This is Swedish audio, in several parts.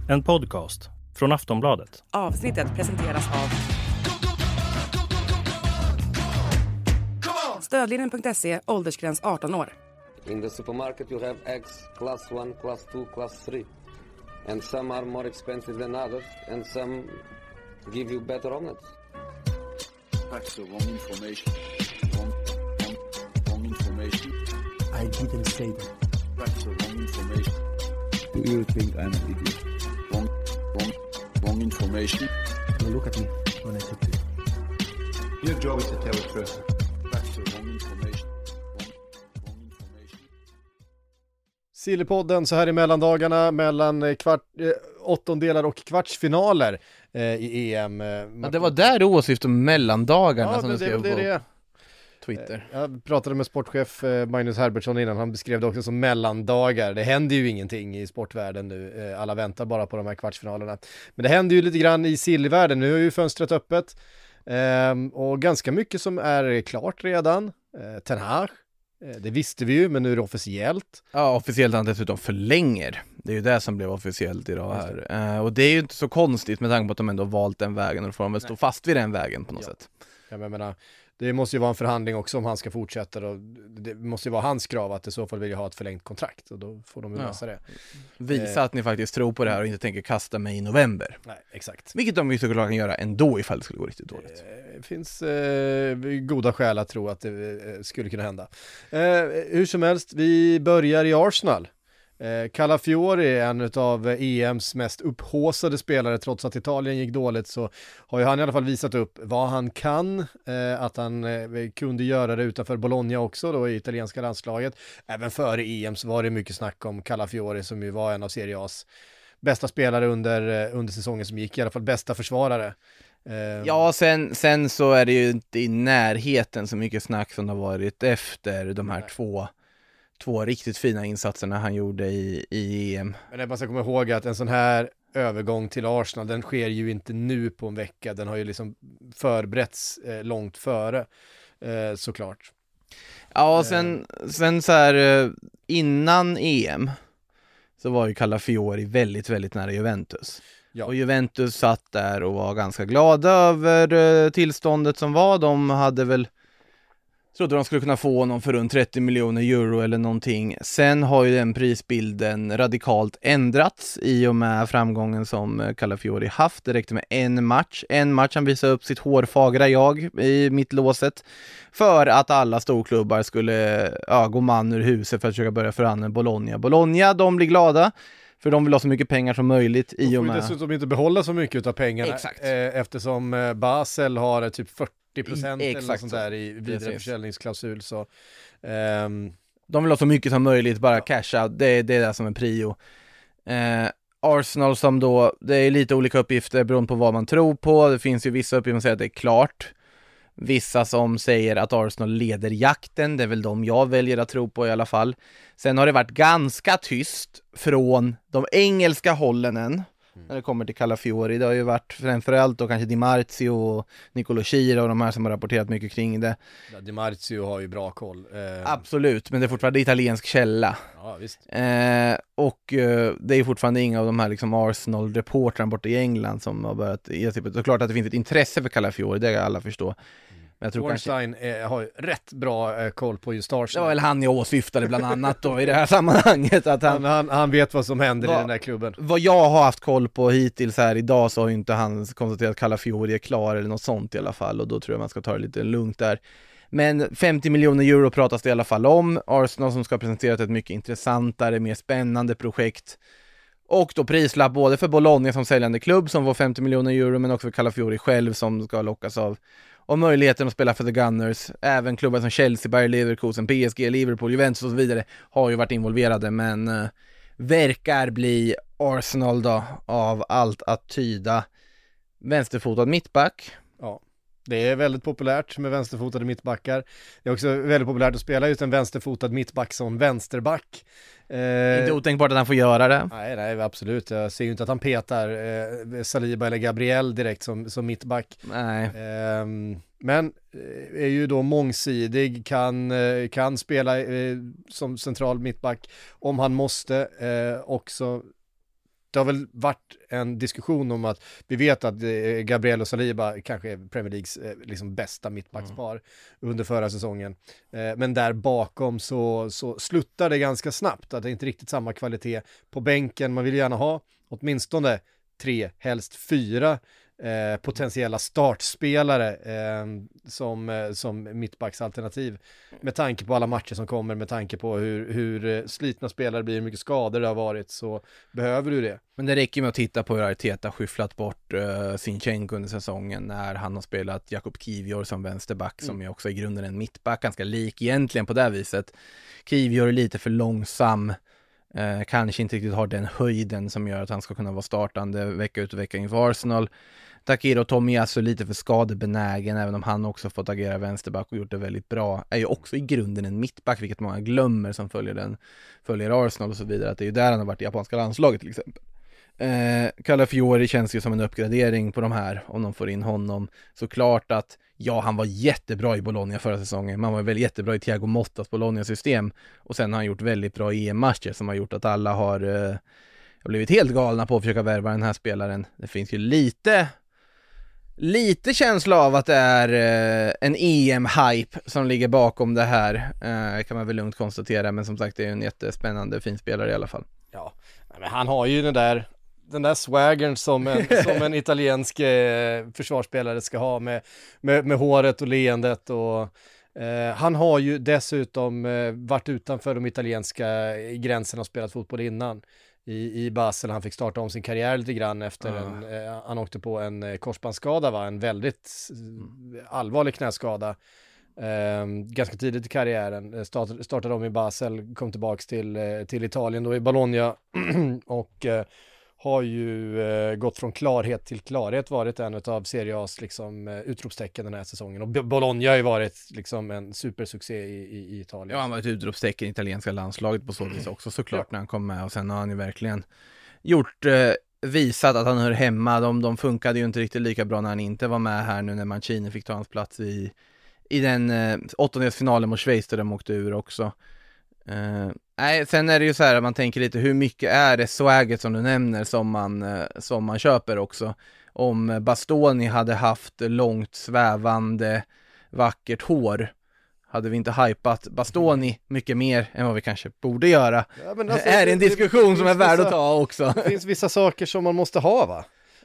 En podcast från Aftonbladet. Avsnittet presenteras av Stödlinjen.se, åldersgräns 18 år. In the supermarket you have eggs class 1, class 2, class 3. And some are more expensive than others, and some give you better omelets. That's the wrong information. Wrong information. I didn't say that. That's the wrong information. Do you think I'm an idiot? Wrong information. Now look at me when I talk to you. Your job is to tell the truth. That's the wrong information. Wrong information. Sillypodden så här i mellandagarna mellan åttondelar och kvartsfinaler i EM. Ja, det var där du åsyftade mellandagarna, ja, som du skrev på det. Twitter. Jag pratade med sportchef Magnus Herbertsson innan, han beskrev det också som mellandagar. Det händer ju ingenting i sportvärlden nu, alla väntar bara på de här kvartsfinalerna. Men det händer ju lite grann i sillyvärlden, nu är ju fönstret öppet och ganska mycket som är klart redan. Ten Hag, det visste vi ju, men nu är det officiellt. Ja, officiellt han dessutom förlänger. Det är ju det som blev officiellt idag här. Och det är ju inte så konstigt med tanke på att de ändå har valt den vägen, och då får de väl stå fast vid den vägen på något sätt. Jag menar, det måste ju vara en förhandling också om han ska fortsätta, och det måste ju vara hans krav att i så fall vill jag ha ett förlängt kontrakt, och då får de ju lösa det. Visa att ni faktiskt tror på det här och inte tänker kasta mig i november. Nej, exakt. Vilket de ju såklart kan göra ändå ifall det skulle gå riktigt dåligt. Det finns goda skäl att tro att det skulle kunna hända. Hur som helst, vi börjar i Arsenal. Calafiori är en av EMs mest upphåsade spelare. Trots att Italien gick dåligt så har ju han i alla fall visat upp vad han kan, att han kunde göra det utanför Bologna också då i italienska landslaget. Även före EM så var det mycket snack om Calafiori, som ju var en av Serie A's bästa spelare under säsongen som gick, i alla fall bästa försvarare. Ja, sen så är det ju inte i närheten så mycket snack som det har varit efter de här två riktigt fina insatserna han gjorde i EM. Men man ska komma ihåg att en sån här övergång till Arsenal, den sker ju inte nu på en vecka. Den har ju liksom förberetts långt före, såklart. Ja, sen så här innan EM så var ju Calafiori väldigt, väldigt nära Juventus. Ja. Och Juventus satt där och var ganska glada över tillståndet som var. De hade väl trodde de skulle kunna få honom för runt 30 miljoner euro eller någonting. Sen har ju den prisbilden radikalt ändrats i och med framgången som Calafiori haft. Det räckte med en match han visade upp sitt hårfagra jag i mittlåset för att alla storklubbar skulle gå man ur huset för att försöka börja förhandla Bologna, de blir glada för de vill ha så mycket pengar som möjligt i och med. De får dessutom inte behålla så mycket av pengarna. Exakt. Eftersom Basel har typ 40% eller något sånt där i vidare försäljningsklausul, så de vill ha så mycket som möjligt, bara casha, det är det som är prio. Arsenal som då, det är lite olika uppgifter beroende på vad man tror på. Det finns ju vissa uppgifter som säger att det är klart, vissa som säger att Arsenal leder jakten, det är väl de jag väljer att tro på i alla fall. Sen har det varit ganska tyst från de engelska hållen än när det kommer till Calafiori. Det har ju varit framförallt då kanske Di Marzio och Nicolo Schira och de här som har rapporterat mycket kring det. Ja, Di Marzio har ju bra koll. Absolut, men det är fortfarande italiensk källa. Ja, visst. Och det är ju fortfarande inga av de här liksom Arsenal-reportrarna borta i England som har börjat ge sig på. Det är klart att det finns ett intresse för Calafiori, det kan alla förstå. Men jag tror Bornstein har ju rätt bra koll på just Arsenal. Det var väl han jag åsyftade bland annat då i det här sammanhanget. Att han vet vad som händer i den där klubben. Vad jag har haft koll på hittills här idag så har ju inte han konstaterat att Calafiori är klar eller något sånt i alla fall. Och då tror jag man ska ta det lite lugnt där. Men 50 miljoner euro pratas det i alla fall om. Arsenal som ska ha presenterat ett mycket intressantare, mer spännande projekt. Och då prislapp både för Bologna som säljande klubb som får 50 miljoner euro, men också för Calafiori själv som ska lockas av möjligheten att spela för The Gunners. Även klubbar som Chelsea, Bayer Leverkusen, PSG, Liverpool, Juventus och så vidare har ju varit involverade, men verkar bli Arsenal då av allt att tyda. Vänsterfotad mittback. Ja. Det är väldigt populärt med vänsterfotade mittbackar. Det är också väldigt populärt att spela just en vänsterfotad mittback som vänsterback. Inte otänkbart att han får göra det. Nej, absolut. Jag ser ju inte att han petar Saliba eller Gabriel direkt som mittback. Nej. Men är ju då mångsidig, kan spela som central mittback om han måste. Också det har väl varit en diskussion om att vi vet att Gabriel och Saliba kanske är Premier Leagues liksom bästa mittbackspar under förra säsongen. Men där bakom så sluttar det ganska snabbt, att det är inte riktigt samma kvalitet på bänken. Man vill gärna ha åtminstone 3, helst 4 potentiella startspelare som mittbacksalternativ, med tanke på alla matcher som kommer, med tanke på hur slitna spelare blir, hur mycket skador det har varit, så behöver du det. Men det räcker med att titta på hur Arteta skyfflat bort Zinchenko under säsongen, när han har spelat Jakub Kivior som vänsterback, som är också i grunden en mittback, ganska lik egentligen på det viset. Kivior är lite för långsam, kanske inte riktigt har den höjden som gör att han ska kunna vara startande vecka ut och vecka in för Arsenal. Takiro Tomiyasu lite för skadebenägen, även om han också fått agera vänsterback och gjort det väldigt bra. Är ju också i grunden en mittback, vilket många glömmer som följer Arsenal och så vidare, att det är ju där han har varit i japanska landslaget till exempel. Calafiori känns ju som en uppgradering på de här, om de får in honom. Såklart att han var jättebra i Bologna förra säsongen. Man var väl jättebra i Thiago Mottas Bologna-system. Och sen har han gjort väldigt bra EM-matcher som har gjort att alla har blivit helt galna på att försöka värva den här spelaren. Det finns ju lite känsla av att det är en EM-hype som ligger bakom det här. Kan man väl lugnt konstatera. Men som sagt, det är en jättespännande fin spelare i alla fall. Ja, men han har ju den där swaggern som en italiensk försvarsspelare ska ha, med håret och leendet, och han har ju dessutom varit utanför de italienska gränserna och spelat fotboll innan i Basel. Han fick starta om sin karriär lite grann efter han åkte på en korsbandsskada, en väldigt allvarlig knäskada. Ganska tidigt i karriären, startade om i Basel, kom tillbaks till Italien då i Bologna och har ju gått från klarhet till klarhet, varit en av Serie A's liksom utropstecken den här säsongen, och Bologna har ju varit liksom en supersuccé i Italien. Ja, han var ett utropstecken i italienska landslaget på så vis också såklart när han kom med, och sen har han ju verkligen visat att han hör hemma. De funkade ju inte riktigt lika bra när han inte var med här nu när Mancini fick ta hans plats i den åttondelsfinalen mot Schweiz där de åkte ur också. Sen är det ju så här att man tänker lite, hur mycket är det swagget som du nämner som man köper också. Om Bastoni hade haft långt svävande vackert hår, hade vi inte hypat Bastoni mycket mer än vad vi kanske borde göra. Ja, men alltså, är det en diskussion som är värd att ta också. Det finns vissa saker som man måste ha, va?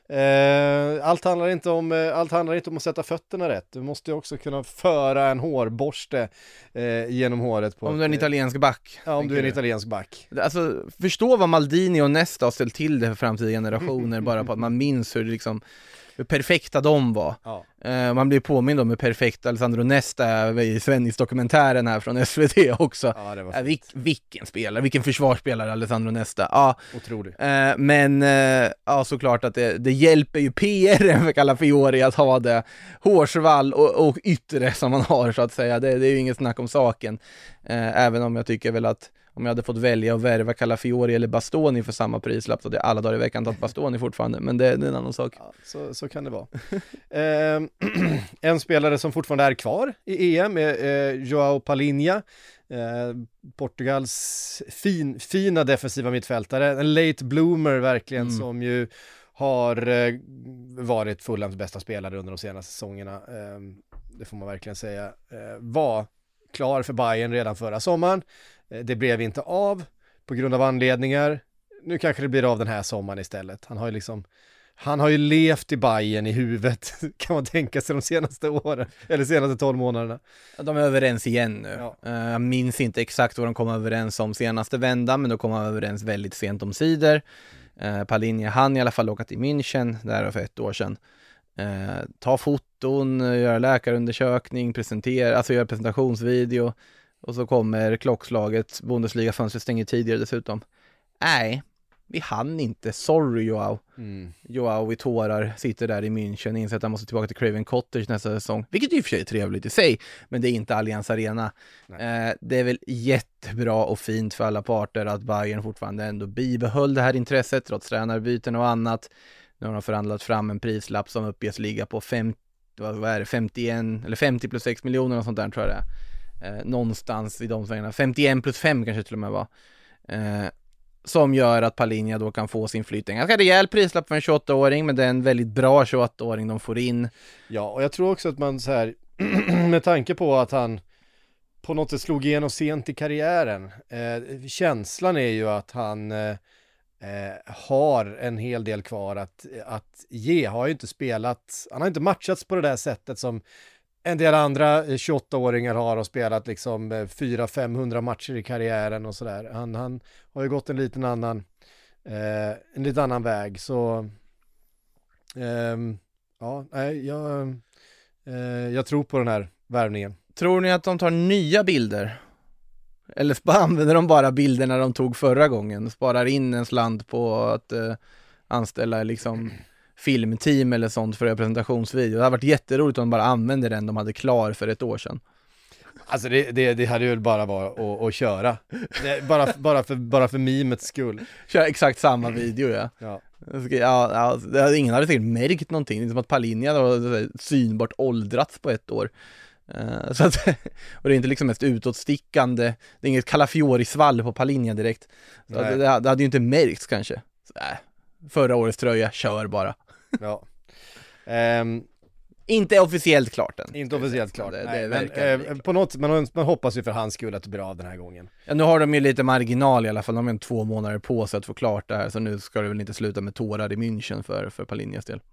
Allt handlar inte om att sätta fötterna rätt. Du måste också kunna föra en hårborste genom håret på. Om du är en italiensk back. Ja, om du är en italiensk back. Alltså, förstå vad Maldini och Nesta har ställt till det för framtida generationer bara på att man minns hur perfekta de var. Ja. Man blir påmind om hur perfekt Alessandro Nesta är i Svennis-dokumentären här från SVT också. Ja, det var vilken spelare, vilken försvarsspelare Alessandro Nesta. Ja. Otroligt. Men såklart att det hjälper ju PR för Calafiori att ha det hårsvall och yttre som man har, så att säga. Det är ju inget snack om saken. Även om jag tycker väl att om jag hade fått välja att värva Calafiori eller Bastoni för samma prislapp, så det är alla dagar i veckan tagit Bastoni fortfarande, men det är en annan sak. Ja, så kan det vara. En spelare som fortfarande är kvar i EM är Joao Palhinha, Portugals fina defensiva mittfältare, en late bloomer verkligen, som ju har varit Fulhams bästa spelare under de senaste säsongerna. Det får man verkligen säga. Var klar för Bayern redan förra sommaren. Det blev inte av på grund av anledningar. Nu kanske det blir av den här sommaren istället. Han har ju levt i Bayern i huvudet, kan man tänka sig, de senaste åren, eller senaste 12 månaderna. De är överens igen nu. Ja. Jag minns inte exakt vad de kom överens om senaste vändan, men de kom överens väldigt sent om sidor. Palhinha hann i alla fall åka till München där för 1 år sedan. Ta foton, göra läkarundersökning, göra presentationsvideo, och så kommer klockslaget, Bundesliga-fönstret stänger tidigare dessutom. Nej, vi hann inte, sorry Joao. Joao i tårar sitter där i München, inser att han måste tillbaka till Craven Cottage nästa säsong, vilket i och för sig är trevligt i sig, men det är inte Allianz Arena. Det är väl jättebra och fint för alla parter att Bayern fortfarande ändå bibehöll det här intresset trots tränarbyten och annat. Nu har de förhandlat fram en prislapp som uppges ligga på 51 eller 50 plus 6 miljoner och sånt där, tror jag det är. Någonstans i de svängarna, 51 plus 5 kanske till och med var. som gör att Palinja då kan få sin flytt. En ganska rejäl prislapp för en 28-åring, men det är en väldigt bra 28-åring de får in. Ja, och jag tror också att man så här med tanke på att han på något sätt slog igenom sent i karriären. Känslan är ju att han har en hel del kvar att ge. Har ju inte spelat, han har inte matchats på det där sättet som en del andra 28-åringar har och spelat liksom 400-500 matcher i karriären och sådär. Han har ju gått en lite annan väg. Så jag tror på den här värvningen. Tror ni att de tar nya bilder? Eller använder de bara bilderna de tog förra gången? Sparar in en slant på att anställa liksom filmteam eller sånt för presentationsvideo. Det hade varit jätteroligt om de bara använde den de hade klar för ett år sedan. Alltså det hade ju bara varit att köra. Bara för memets skull. Köra exakt samma video, ja. Ingen hade säkert märkt någonting. Det är som att Palinja har synbart åldrats på ett år. Så att, och det är inte liksom mest utåtstickande. Det är inget Calafiori-svall på Palinja direkt. Så det hade ju inte märkts kanske. Så, förra årets tröja, kör bara. Ja. Inte officiellt klart än. Inte officiellt klart. Men på något, man hoppas ju för hans skull att det blir av den här gången. Ja, nu har de ju lite marginal i alla fall. De har 2 månader på sig att få klart det här. Så nu ska det väl inte sluta med tårar i München för Palinjas del.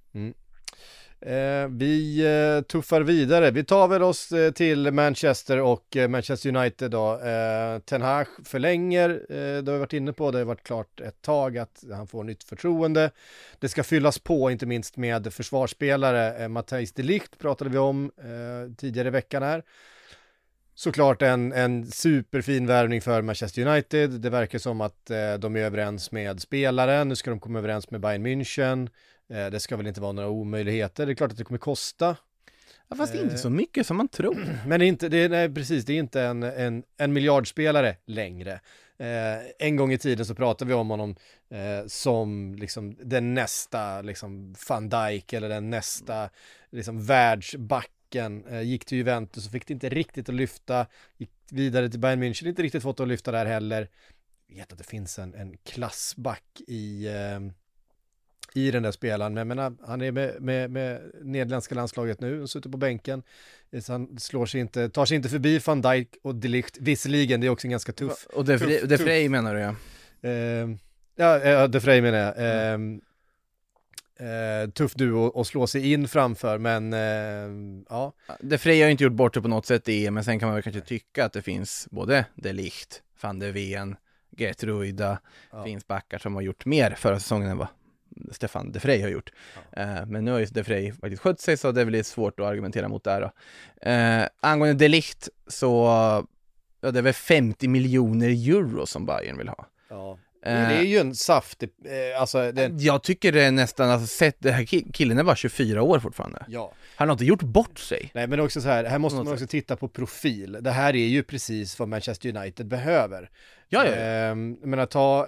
Vi tuffar vidare. Vi tar väl oss till Manchester och Manchester United då. Ten Hag förlänger, det har vi varit inne på, det har varit klart ett tag att han får nytt förtroende. Det ska fyllas på, inte minst med försvarsspelare. Matthijs de Ligt pratade vi om tidigare i veckan här. Såklart en superfin värvning för Manchester United. Det verkar som att de är överens med spelaren. Nu ska de komma överens med Bayern München. Det ska väl inte vara några omöjligheter. Det är klart att det kommer kosta. Ja, fast inte så mycket som man tror. Men det är inte en miljardspelare längre. En gång i tiden så pratade vi om honom som liksom den nästa liksom Van Dijk eller den nästa liksom världsbacken. Gick till Juventus och fick det inte riktigt att lyfta. Gick vidare till Bayern München, inte riktigt fått att lyfta där heller. Jag vet att det finns en klassback i den där spelaren, men jag menar, han är med nederländska landslaget nu och sitter på bänken, så han tar sig inte förbi Van Dijk och De Ligt, visserligen, det är också en ganska tuff. Och De Vrij menar du, ja? Ja, De Vrij menar jag. Tuff duo att slå sig in framför, men ja. De Vrij har ju inte gjort bort det på något sätt men sen kan man väl kanske tycka att det finns både De Ligt, Van de Ven, Gert Ruida, finns backar som har gjort mer förra säsongen än vad Stefan de Vrij har gjort. Men nu har ju de Vrij faktiskt skött sig, så det är väl svårt att argumentera mot det här då. Angående De Ligt så det är väl 50 miljoner euro som Bayern vill ha. Ja. Det är ju en saftig jag tycker det är nästan det här killen är bara 24 år fortfarande. Ja. Han har inte gjort bort sig. Nej, men också så här måste man också titta på profil. Det här är ju precis vad Manchester United behöver. Ja. Men att ta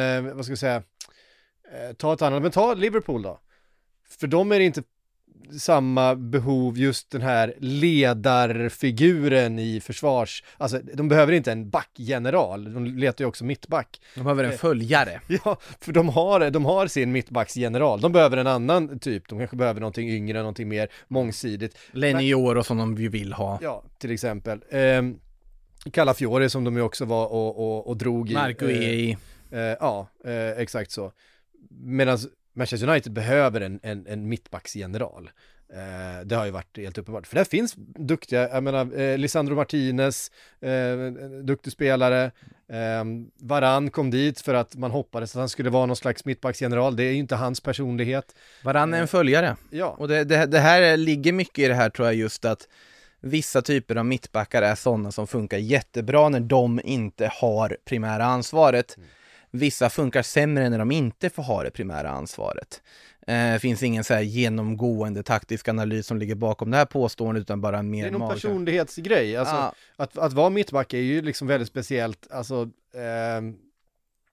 ett annat, men ta Liverpool då. För dem är det inte samma behov, just den här ledarfiguren i försvars, alltså de behöver inte en backgeneral, de letar ju också mittback. De behöver en följare. Ja, för de har sin mittbacksgeneral. De behöver en annan typ, de kanske behöver någonting yngre, någonting mer mångsidigt. Lenior och som de vill ha. Ja, till exempel. Calafiori som de ju också var och drog i. Marco Ei. Exakt så. Medan Manchester United behöver en mittbacksgeneral. Det har ju varit helt uppenbart. För där finns duktiga, jag menar, Lisandro Martinez, duktig spelare. Varan kom dit för att man hoppades att han skulle vara någon slags mittbacksgeneral. Det är ju inte hans personlighet. Varan är en följare. Ja. Och det här ligger mycket i det här, tror jag, just att vissa typer av mittbackar är sådana som funkar jättebra när de inte har primära ansvaret. Vissa funkar sämre när de inte får ha det primära ansvaret. Finns ingen så här genomgående taktisk analys som ligger bakom det här påståendet, utan bara en mer det är någon personlighetsgrej. Alltså, att vara mittback är ju liksom väldigt speciellt. Alltså,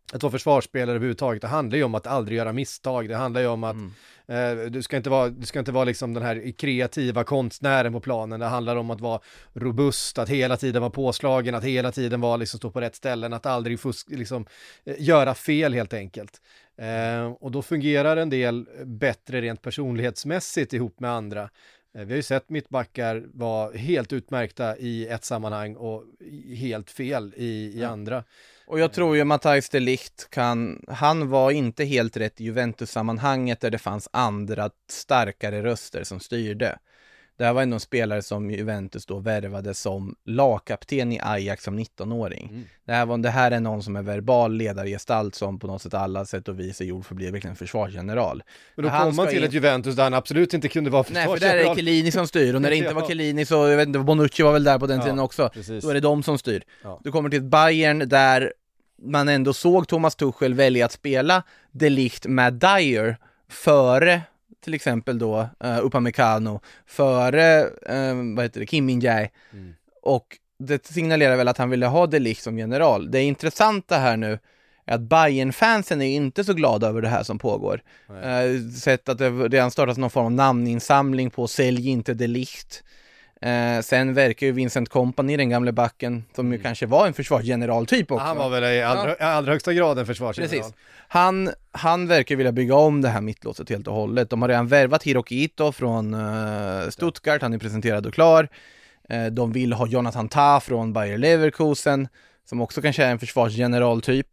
att vara försvarsspelare överhuvudtaget, det handlar ju om att aldrig göra misstag. Det handlar ju om att du ska inte vara liksom den här kreativa konstnären på planen. Det handlar om att vara robust, att hela tiden vara påslagen, att hela tiden vara liksom stå på rätt ställen, att aldrig göra fel helt enkelt. Och då fungerar en del bättre rent personlighetsmässigt ihop med andra. Vi har ju sett mittbackar vara helt utmärkta i ett sammanhang och helt fel i andra. Och jag tror ju Matthijs de Ligt han var inte helt rätt i Juventus-sammanhanget där det fanns andra starkare röster som styrde. Det här var ändå en spelare som Juventus då värvade som lagkapten i Ajax som 19-åring. Det här är någon som är verbal ledargestalt som på något sätt alla sätt och vis är gjord för att bli verkligen försvarsgeneral. Men då kommer man till ett Juventus där han absolut inte kunde vara försvarsgeneral. Nej, för där är Chiellini som styr, och när det inte var Chiellini så, jag vet inte, Bonucci var väl där på den tiden också. Precis. Då är det de som styr. Ja. Du kommer till ett Bayern där man ändå såg Thomas Tuchel välja att spela de Ligt med Dyer före till exempel då Upamecano, före Kim Min-jae. Och det signalerar väl att han ville ha de Ligt som general. Det intressanta här nu är att Bayern-fansen är inte så glada över det här som pågår. Sett att det redan startats någon form av namninsamling på sälj inte de Ligt. Sen verkar ju Vincent Kompany, den gamla backen, som ju kanske var en försvarsgeneral typ också. Han var väl i allra högsta grad en försvarsgeneral. Precis. Han verkar vilja bygga om det här mittlåset helt och hållet. De har redan värvat Hiroki Ito från Stuttgart, han är presenterad och klar. De vill ha Jonathan Tah från Bayer Leverkusen, som också kanske är en försvarsgeneral typ.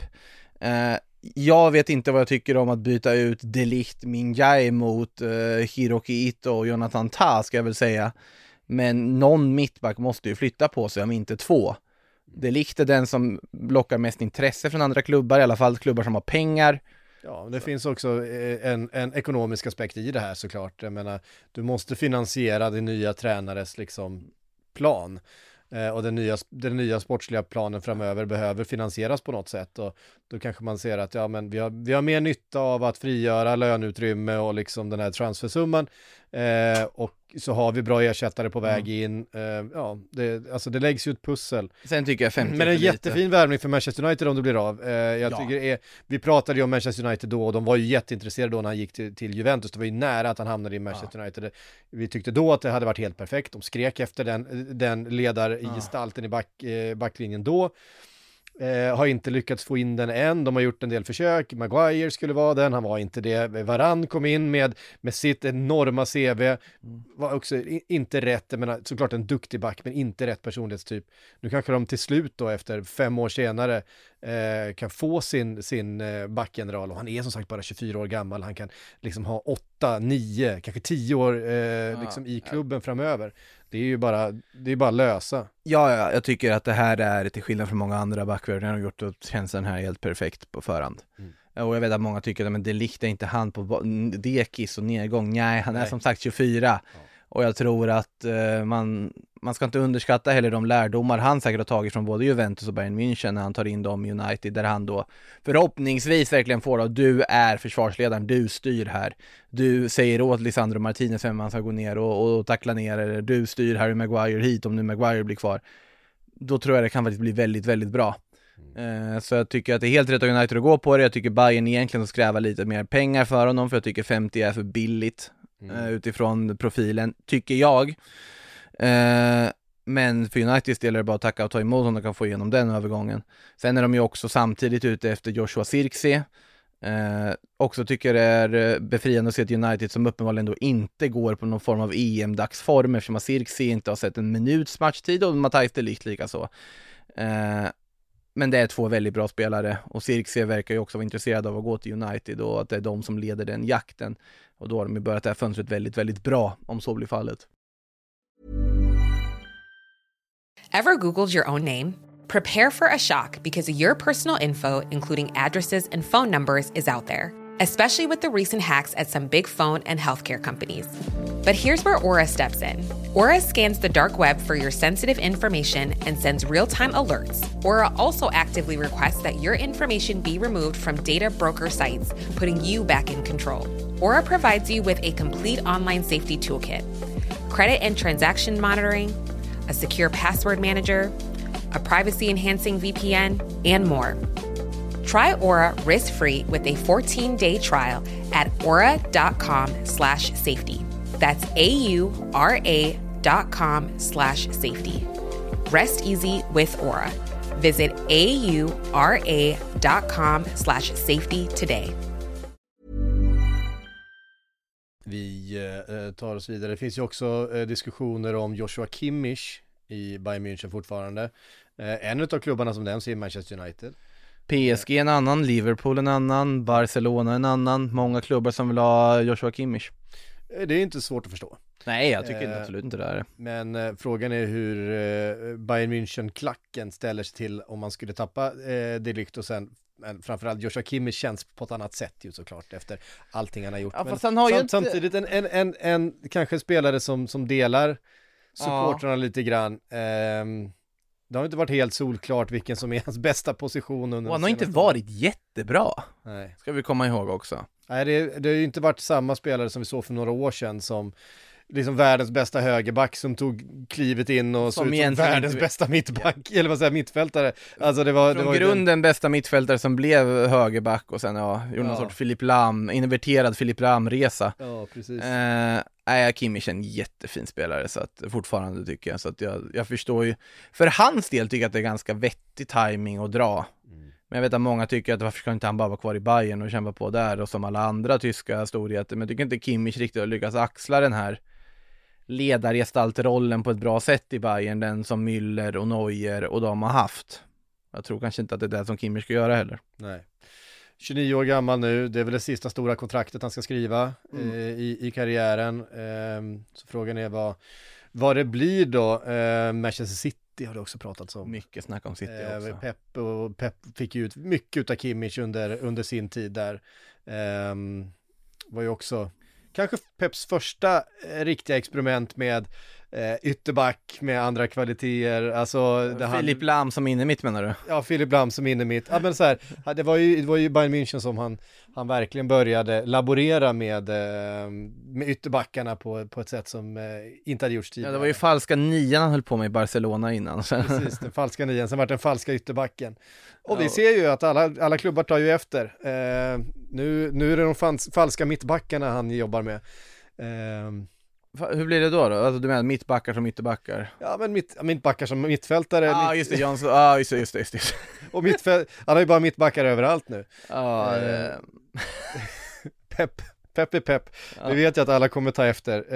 Jag vet inte vad jag tycker om att byta ut de Ligt Min-jae mot Hiroki Ito och Jonathan Tah, ska jag väl säga. Men någon mittback måste ju flytta på sig, om inte två. De Ligt är den som lockar mest intresse från andra klubbar, i alla fall klubbar som har pengar. Ja, det finns också en ekonomisk aspekt i det här såklart. Jag menar, du måste finansiera din nya tränares liksom plan. Och den nya sportsliga planen framöver behöver finansieras på något sätt, och då kanske man ser att men vi har mer nytta av att frigöra löneutrymme och liksom den här transfersumman, och så har vi bra ersättare på väg in. Det läggs ju ett pussel. Sen tycker jag 50 men en jättefin värvning för Manchester United om det blir av. Tycker vi pratade ju om Manchester United då, och de var ju jätteintresserade då när han gick till Juventus. Det var ju nära att han hamnade i Manchester United. Vi tyckte då att det hade varit helt perfekt. De skrek efter den ledargestalten i backlinjen då. Har inte lyckats få in den än. De har gjort en del försök. Maguire skulle vara den, han var inte det. Varane kom in med sitt enorma CV. Var också inte rätt. Jag menar, såklart en duktig back, men inte rätt personlighetstyp. Nu kanske de till slut då, efter 5 år senare, kan få sin backgeneral, och han är som sagt bara 24 år gammal. Han kan liksom ha 8, 9, kanske 10 år i klubben framöver. Det är ju bara lösa. Ja, jag tycker att det här är, till skillnad från många andra backvärden har gjort, att känns den här helt perfekt på förhand. Och jag vet att många tycker att det liknar inte han på dekis och nedgång. Nej, han är som sagt 24. Och jag tror att man ska inte underskatta heller de lärdomar han säkert har tagit från både Juventus och Bayern München när han tar in dem i United, där han då förhoppningsvis verkligen får då, du är försvarsledaren, du styr här. Du säger åt Lisandro Martinez vem man ska gå ner och tackla ner, eller du styr Harry Maguire hit om nu Maguire blir kvar. Då tror jag det kan faktiskt bli väldigt, väldigt bra. Så jag tycker att det är helt rätt av United att gå på det. Jag tycker Bayern egentligen ska kräva lite mer pengar för honom, för jag tycker 50 är för billigt utifrån profilen, tycker jag. Men för Uniteds del är det bara att tacka och ta emot om de kan få igenom den övergången. Sen är de ju också samtidigt ute efter Joshua Zirkzee. Också tycker det är befriande att se ett United som uppenbarligen då inte går på någon form av EM-dagsform, eftersom Zirkzee inte har sett en minuts matchtid, och Matthijs de Ligt lika så. Men det är 2 väldigt bra spelare, och Zirkzee verkar ju också vara intresserad av att gå till United, och att det är de som leder den jakten. Och då har de ju börjat det här fönstret väldigt, väldigt bra, om så blir fallet. Ever Googled your own name? Prepare for a shock, because your personal info, including addresses and phone numbers, is out there, especially with the recent hacks at some big phone and healthcare companies. But here's where Aura steps in. Aura scans the dark web for your sensitive information and sends real-time alerts. Aura also actively requests that your information be removed from data broker sites, putting you back in control. Aura provides you with a complete online safety toolkit, credit and transaction monitoring, a secure password manager, a privacy-enhancing VPN, and more. Try Aura risk-free with a 14-day trial at aura.com/safety. That's AURA.com/safety. Rest easy with Aura. Visit AURA.com/safety today. Vi tar oss vidare. Det finns ju också diskussioner om Joshua Kimmich i Bayern München fortfarande. En av klubbarna som nämns är Manchester United. PSG en annan, Liverpool en annan, Barcelona en annan. Många klubbar som vill ha Joshua Kimmich. Det är inte svårt att förstå. Nej, jag tycker absolut inte det är. Men frågan är hur Bayern München-klacken ställer sig till om man skulle tappa De Ligt och sen, men framförallt Joshua Kimmich känns på ett annat sätt ju såklart efter allting han har gjort. Ja, men han har samtidigt en kanske spelare som delar supportrarna lite grann. Det har inte varit helt solklart vilken som är hans bästa position under han har inte varit jättebra. Nej. Ska vi komma ihåg också. Nej, det har ju inte varit samma spelare som vi såg för några år sedan som liksom världens bästa högerback som tog klivet in och såg ut som världens bästa mittback, eller vad säger från grunden bästa mittfältare som blev högerback och sen gjorde någon sorts inverterad Philipp Lahm-resa. Ja, precis. Kimmich är en jättefin spelare så att fortfarande tycker jag, så att jag förstår ju, för hans del tycker jag att det är ganska vettig timing att dra. Men jag vet att många tycker att varför ska inte han bara vara kvar i Bayern och kämpa på där och som alla andra tyska storheter, men jag tycker inte Kimmich riktigt har lyckats axla den här ledargestaltrollen på ett bra sätt i Bayern, den som Müller och Neuer och de har haft. Jag tror kanske inte att det är det som Kimmich ska göra heller. Nej. 29 år gammal nu, det är väl det sista stora kontraktet han ska skriva i karriären. Så frågan är vad det blir då. Manchester City har det också pratats om. Mycket snack om City också. Pep fick ju ut mycket av Kimmich under sin tid där. Var ju också kanske Peps första riktiga experiment med ytterback med andra kvaliteter. Alltså, Philipp Lahm som innermitt menar du? Ja, Philipp Lahm som innermitt. Ja, men så här, det var ju Bayern München som han verkligen började laborera med ytterbackarna på ett sätt som inte hade gjorts tidigare. Ja, det var ju falska nian han höll på med i Barcelona innan. Precis, den falska nian. Sen var det den falska ytterbacken. Och vi ser ju att alla klubbar tar ju efter. Nu är det de falska mittbackarna han jobbar med. Hur blir det då? Alltså du menar mittbackar som ytterbackar? Ja, men mittbackar som mittfältare. Just det, Jansson. Just det. Och han har ju bara mittbackar överallt nu. Pep. Ja. Vi vet ju att alla kommer ta efter.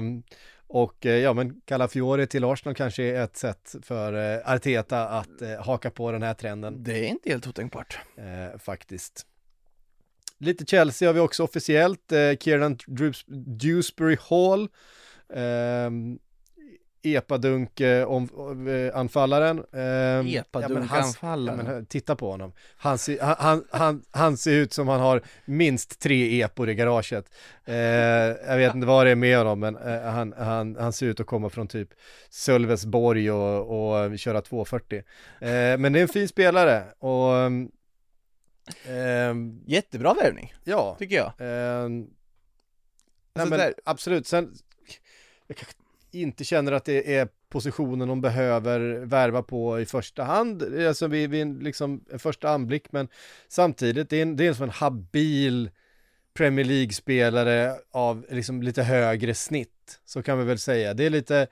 Men Calafiori till Arsenal kanske är ett sätt för Arteta att haka på den här trenden. Det är inte helt otänkbart. Faktiskt. Lite Chelsea har vi också officiellt. Kieran Dewsbury Hall. Epadunk-anfallaren. Epadunk-anfallaren? Titta på honom. Han ser ut som han har minst 3 epor i garaget. Jag vet inte vad det är med honom, men han ser ut att komma från typ Sölvesborg och köra 240. Men det är en fin spelare och jättebra värvning. Ja, tycker jag. Absolut. Sen jag kanske inte känner att det är positionen de behöver värva på i första hand, alltså vid liksom en första anblick, men samtidigt det är som en habil Premier League-spelare av liksom lite högre snitt, så kan vi väl säga. Det är lite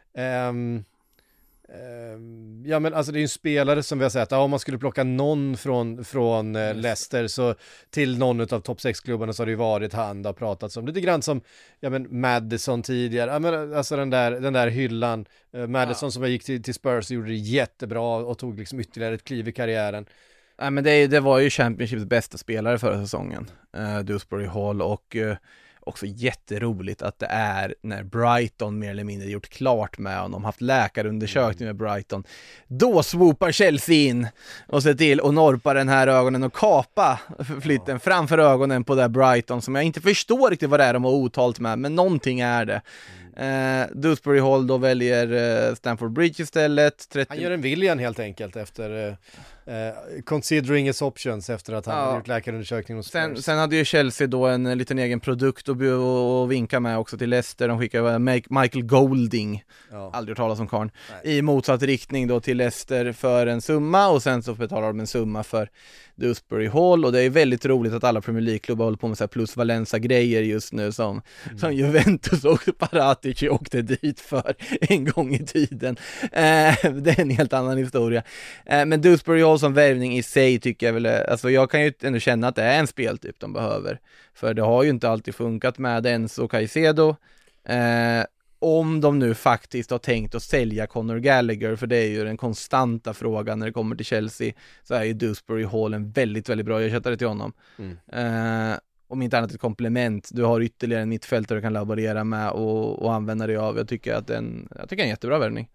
men alltså det är en spelare som vi har sett, om man skulle plocka någon från Leicester så till någon av topp 6-klubbarna så har det ju varit han det har pratats om. Lite grann som Maddison tidigare, alltså den där hyllan. Maddison som gick till Spurs gjorde det jättebra och tog liksom ytterligare ett kliv i karriären. Nej, men det var ju Championships bästa spelare förra säsongen, Dewsbury Hall, och också jätteroligt att det är när Brighton mer eller mindre gjort klart med honom, haft läkarundersökning med Brighton, då swoopar Chelsea in och ser till att norpa den här ögonen och kapa flytten framför ögonen på det Brighton som jag inte förstår riktigt vad det är de har otalt med, men någonting är det. Dewsbury Hall då väljer Stamford Bridge istället. Han gör en William helt enkelt efter considering his options efter att han hade gjort läkarundersökning hos Spurs. Sen hade ju Chelsea då en liten egen produkt att vinka med också till Leicester. De skickade Michael Golding, aldrig hört talas om karn, i motsatt riktning då till Leicester för en summa, och sen så betalar de en summa för Dewsbury Hall, och det är väldigt roligt att alla Premier League-klubbar håller på med så här plus Valenza-grejer just nu, som Juventus och Paratici åkte dit för en gång i tiden. Det är en helt annan historia. Men Dewsbury Hall som värvning i sig tycker jag väl, alltså jag kan ju ändå känna att det är en speltyp de behöver, för det har ju inte alltid funkat med Enzo och Caicedo. Om de nu faktiskt har tänkt att sälja Conor Gallagher, för det är ju den konstanta frågan när det kommer till Chelsea, så är ju Dewsbury Hall en väldigt, väldigt bra ersättare till honom. Om inte annat ett komplement. Du har ytterligare en mittfältare du kan laborera med och använda dig av. Jag tycker att en jättebra värvning.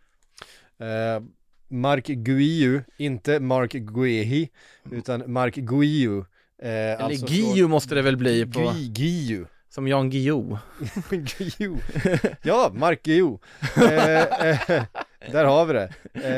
Mark Guiu, inte Mark Guehi, utan Mark Guiu. Eller alltså Guiu måste det väl bli på. Guiu. Som Jan Guillou. Guillou. Ja, Mark Guillou. Där har vi det.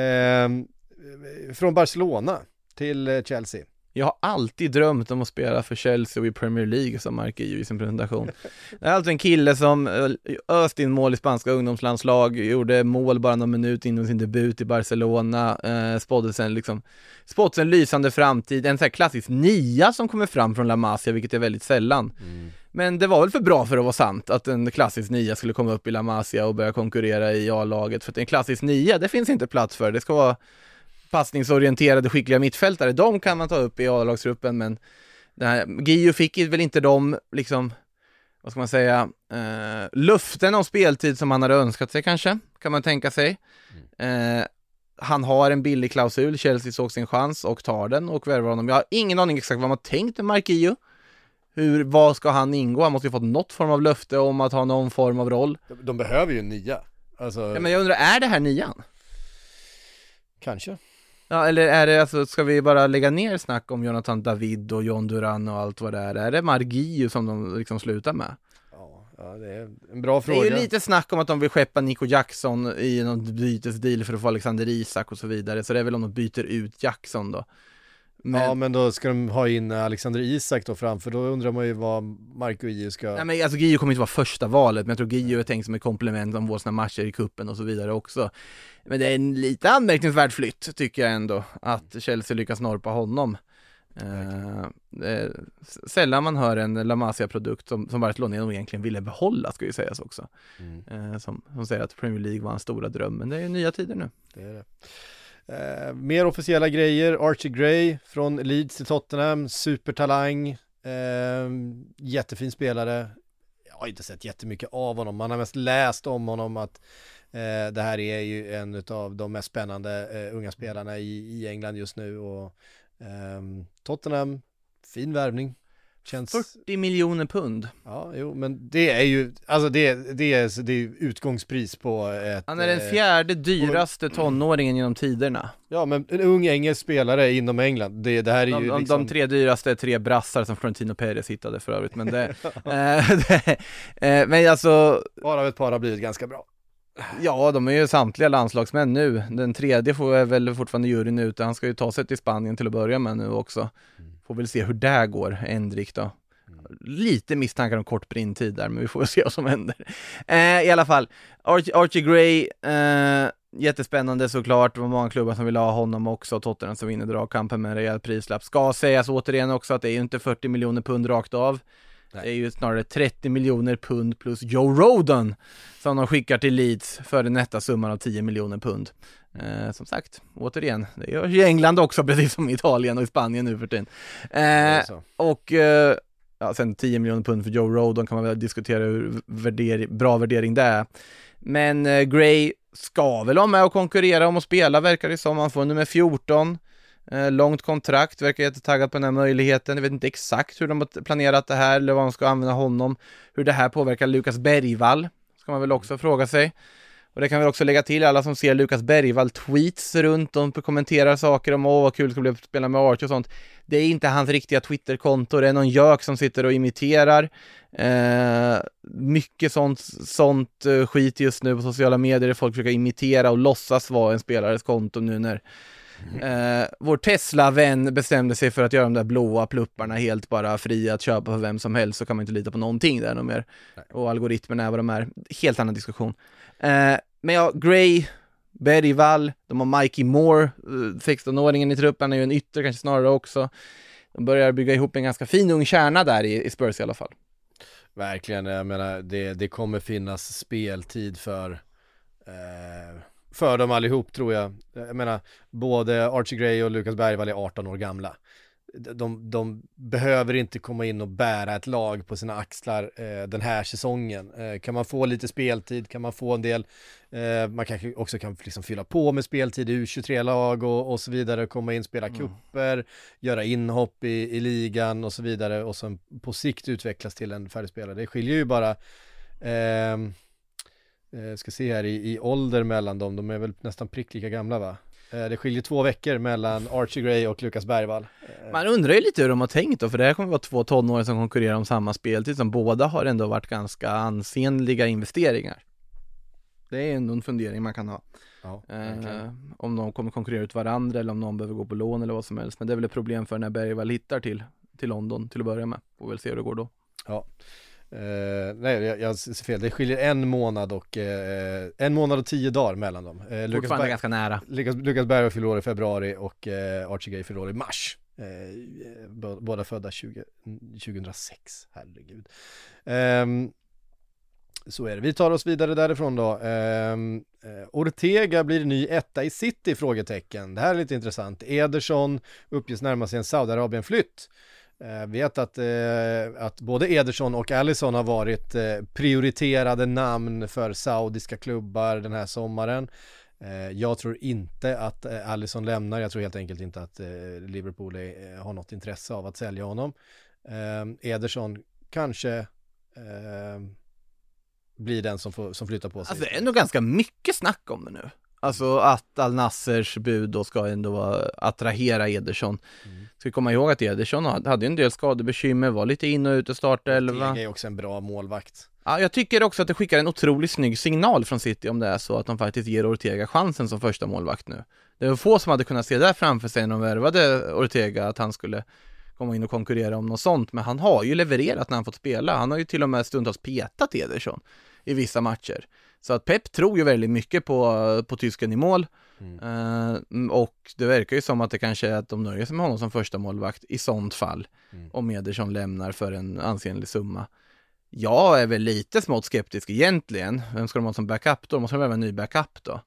Från Barcelona till Chelsea. Jag har alltid drömt om att spela för Chelsea och i Premier League, som Mark Guillou i sin presentation. Det är alltså en kille som öst in mål i spanska ungdomslandslag, gjorde mål bara någon minut innan sin debut i Barcelona, spåddes en lysande framtid, en sån här klassisk nia som kommer fram från La Masia, vilket är väldigt sällan. Men det var väl för bra för att vara sant att en klassisk nia skulle komma upp i La Masia och börja konkurrera i A-laget, för att en klassisk nia, det finns inte plats för. Det ska vara passningsorienterade, skickliga mittfältare. De kan man ta upp i A-lagsgruppen, men Guillou fick väl inte de, liksom, vad ska man säga, luften om speltid som han hade önskat sig, kanske, kan man tänka sig. Han har en billig klausul, Chelsea såg sin chans och tar den och värvar honom. Jag har ingen aning exakt vad man tänkt med Mark Guillou. Vad ska han ingå? Han måste ju fått något form av löfte om att ha någon form av roll. De behöver ju en nia. Alltså... Ja, men jag undrar, är det här nian? Kanske. Ja, eller är det, alltså, ska vi bara lägga ner snack om Jonathan David och John Duran och allt vad det är? Är det Mark Guillou som de liksom slutar med? Ja, det är en bra fråga. Det är ju lite snack om att de vill skeppa Nico Jackson i någon bytesdeal för att få Alexander Isak och så vidare. Så det är väl om de byter ut Jackson då. Men då ska de ha in Alexander Isak då framför, då undrar man ju vad Mark Guillou ska... Nej, men alltså Guillou kommer inte vara första valet, men jag tror Guillou är tänkt som ett komplement om våra matcher i kuppen och så vidare också. Men det är en lite anmärkningsvärd flytt, tycker jag ändå, att Chelsea lyckas norpa honom. Sällan man hör en La Masia-produkt som Barcelona nog egentligen ville behålla, ska ju sägas också. Som säger att Premier League var en stora dröm, men det är ju nya tider nu. Det är det. Mer officiella grejer. Archie Gray från Leeds till Tottenham, supertalang, jättefin spelare. Jag har inte sett jättemycket av honom, man har mest läst om honom att det här är ju en av de mest spännande unga spelarna i England just nu, och Tottenham, fin värvning. Känns... 40 miljoner pund. Ja, jo, men det är ju, alltså det är utgångspris på ett... Han är den fjärde dyraste tonåringen genom tiderna. Ja, men en ung engelsk spelare inom England. Det här är ju liksom... De tre dyraste är tre brassar som Florentino Perez hittade för övrigt, men det... men alltså... Bara av ett par har blivit ganska bra. Ja, de är ju samtliga landslagsmän nu. Den tredje får väl fortfarande juryn ute. Han ska ju ta sig till Spanien till att börja med nu också. Får väl se hur det går, Endrik då. Lite misstankar om kort brintid där, men vi får se vad som händer. I alla fall, Archie Gray, jättespännande såklart. Det var många klubbar som ville ha honom också. Tottenham som vinner dragkampen med en rejäl prislapp. Ska sägas återigen också att det är ju inte 40 miljoner pund rakt av. Nej. Det är ju snarare 30 miljoner pund plus Joe Rodon som de skickar till Leeds för den nätta summan av 10 miljoner pund. Som sagt, återigen, det görs i England också, precis som i Italien och i Spanien nu för tiden. Sen 10 miljoner pund för Joe Rodon kan man väl diskutera hur bra värdering det är. Men Gray ska väl ha med och konkurrera om att spela, verkar det som. Han får nummer 14. Långt kontrakt, verkar jättetaggad på den här möjligheten. Jag vet inte exakt hur de har planerat det här eller vad de ska använda honom. Hur det här påverkar Lukas Bergvall ska man väl också fråga sig. Och det kan vi också lägga till, alla som ser Lukas Bergvall tweets runt och kommenterar saker om vad kul det ska bli att spela med Archie och sånt. Det är inte hans riktiga Twitterkonto, det är någon gök som sitter och imiterar. Mycket sånt skit just nu på sociala medier där folk försöker imitera och låtsas vara en spelares konto nu när Vår Tesla-vän bestämde sig för att göra de där blåa plupparna helt bara fria att köpa för vem som helst, så kan man inte lita på någonting där mer. Och algoritmerna är vad de är. Helt annan diskussion. Men ja, Gray, Bergvall, de har Mikey Moore, 16-åringen i truppen, är ju en ytter kanske snarare också. De börjar bygga ihop en ganska fin ung kärna där i Spurs i alla fall. Verkligen, jag menar det kommer finnas speltid för dem allihop, tror jag. Jag menar, både Archie Gray och Lucas Bergvall är 18 år gamla. De behöver inte komma in och bära ett lag på sina axlar den här säsongen. Kan man få lite speltid, kan man få en del, man kanske också kan liksom fylla på med speltid i U23-lag och så vidare, komma in, spela kupper, göra inhopp i ligan och så vidare, och sen på sikt utvecklas till en färdig spelare. Det skiljer ju bara ska se här i ålder mellan dem, de är väl nästan prick lika gamla, va? Det skiljer 2 veckor mellan Archie Gray och Lucas Bergvall. Man undrar ju lite hur de har tänkt då, för det här kommer vara 2 tonåringar som konkurrerar om samma speltid, som båda har ändå varit ganska ansenliga investeringar. Det är ändå en fundering man kan ha. Ja, om de kommer konkurrera ut varandra eller om någon behöver gå på lån eller vad som helst. Men det är väl ett problem för när Bergvall hittar till London till att börja med. Får väl se hur det går då. Ja. Nej, jag ser fel. Det skiljer 1 månad och 1 månad och 10 dagar mellan dem. Fortfarande ganska nära. Lucas Bergvall fyller år i februari och Archie Gray fyller år i mars. Båda födda 2006. Herregud. Så är det. Vi tar oss vidare därifrån då. Ortega blir ny etta i City, frågetecken. Det här är lite intressant. Ederson uppges närma sig en Saudiarabien-flytt. Vet att både Ederson och Alisson har varit prioriterade namn för saudiska klubbar den här sommaren. Jag tror inte att Alisson lämnar. Jag tror helt enkelt inte att Liverpool har något intresse av att sälja honom. Ederson kanske blir den som flyttar på sig. Alltså det är nog ganska mycket snack om det nu. Alltså att Al Nassers bud då ska ändå attrahera Ederson. Ska vi komma ihåg att Ederson hade en del skadebekymmer, var lite in och ut och startelva. Det är också en bra målvakt. Ja, jag tycker också att det skickar en otroligt snygg signal från City om det är så att de faktiskt ger Ortega chansen som första målvakt nu. Det var få som hade kunnat se där framför sig när de värvade Ortega att han skulle komma in och konkurrera om något sånt, men han har ju levererat när han fått spela. Han har ju till och med stundtals petat Ederson i vissa matcher. Så att Pep tror ju väldigt mycket på tysken i mål. Och det verkar ju som att det kanske är att de nöjer sig med honom som första målvakt i sånt fall. Om Ederson lämnar för en ansenlig summa. Jag är väl lite smått skeptisk egentligen. Vem ska de ha som backup då? Måste de väl ha en ny backup då?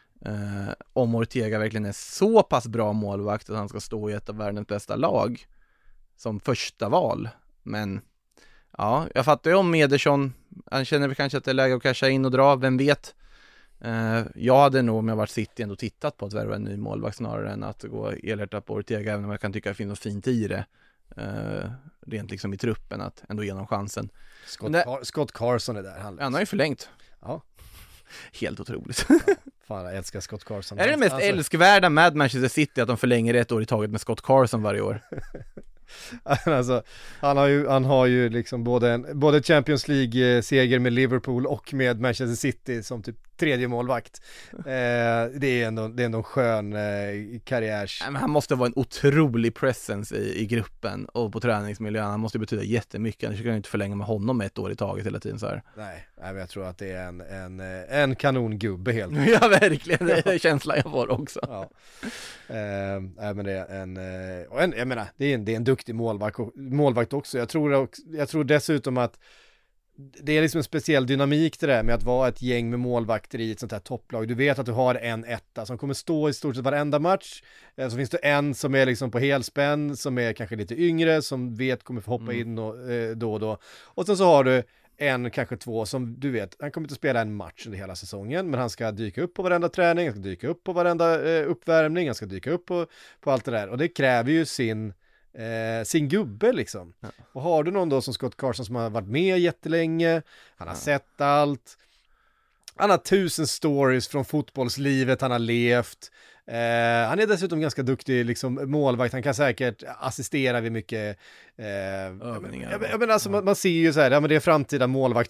Om Ortega verkligen är så pass bra målvakt att han ska stå i ett av världens bästa lag som första val. Men ja, jag fattar ju om Ederson. Han känner väl kanske att det är läge att casha in och dra, vem vet. Jag hade nog, om jag varit City, ändå tittat på att värva en ny målvakt snarare än att gå elhjärtat på Ortega, även om jag kan tycka att det finns något fint i det. Rent liksom i truppen, att ändå ge honom chansen. Scott Carson är där. Han har ju förlängt. Ja. Helt otroligt. Fan, jag älskar Scott Carson. Är det mest älskvärda med Manchester City att de förlänger 1 år i taget med Scott Carson varje år? Alltså, han har ju liksom både Champions League-seger med Liverpool och med Manchester City som typ 3:e målvakt. Det är ändå en skön karriärs. Men han måste vara en otrolig presence i gruppen och på träningsmiljön. Han måste betyda jättemycket. Annars kan jag inte förlänga med honom 1 år i taget hela tiden så här. Nej, men jag tror att det är en kanongubbe helt. Ja, verkligen. Det är känslan jag får också. Ja. Men det är jag menar, det är en duktig målvakt också. Jag tror dessutom att det är liksom en speciell dynamik det där med att vara ett gäng med målvakter i ett sånt här topplag. Du vet att du har en etta som kommer stå i stort sett varenda match. Så finns det en som är liksom på helspänn, som är kanske lite yngre, som vet kommer få hoppa in och, då och då. Och sen så har du en, kanske 2 som du vet, han kommer inte spela en match under hela säsongen, men han ska dyka upp på varenda träning, han ska dyka upp på varenda uppvärmning, han ska dyka upp på allt det där. Och det kräver ju sin gubbe liksom. Ja. Och har du någon då som Scott Carson som har varit med jättelänge, han har sett allt, han har 1000 stories från fotbollslivet han har levt. Han är dessutom ganska duktig liksom, målvakt. Han kan säkert assistera vid mycket övningar. Alltså, man ser ju så här, men det är framtida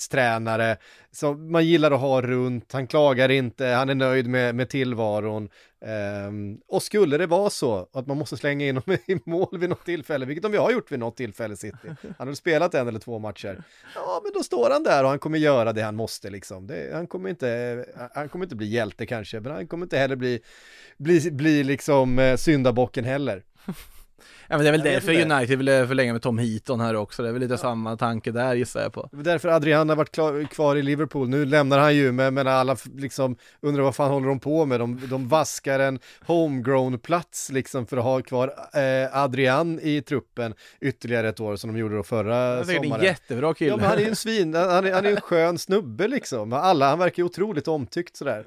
målvaktstränare som man gillar att ha runt. Han klagar inte, han är nöjd med tillvaron. Och skulle det vara så att man måste slänga in dem i mål vid något tillfälle, vilket de har gjort vid något tillfälle City, han har spelat 1 eller 2 matcher, ja men då står han där och han kommer göra det han måste liksom. Han kommer inte bli hjälte kanske, men han kommer inte heller bli liksom syndabocken heller. Ja, men det är väl därför United ville förlänga med Tom Heaton här också. Det är väl lite samma tanke där, gissar jag på. Därför Adrian har varit kvar i Liverpool. Nu lämnar han ju, men alla liksom undrar vad fan håller de på med. De vaskar en homegrown-plats liksom för att ha kvar Adrian i truppen ytterligare ett år som de gjorde då förra sommaren. Det är en jättebra kille. Ja, men han är ju en svin. Han är en skön snubbe liksom. Han verkar ju otroligt omtyckt sådär.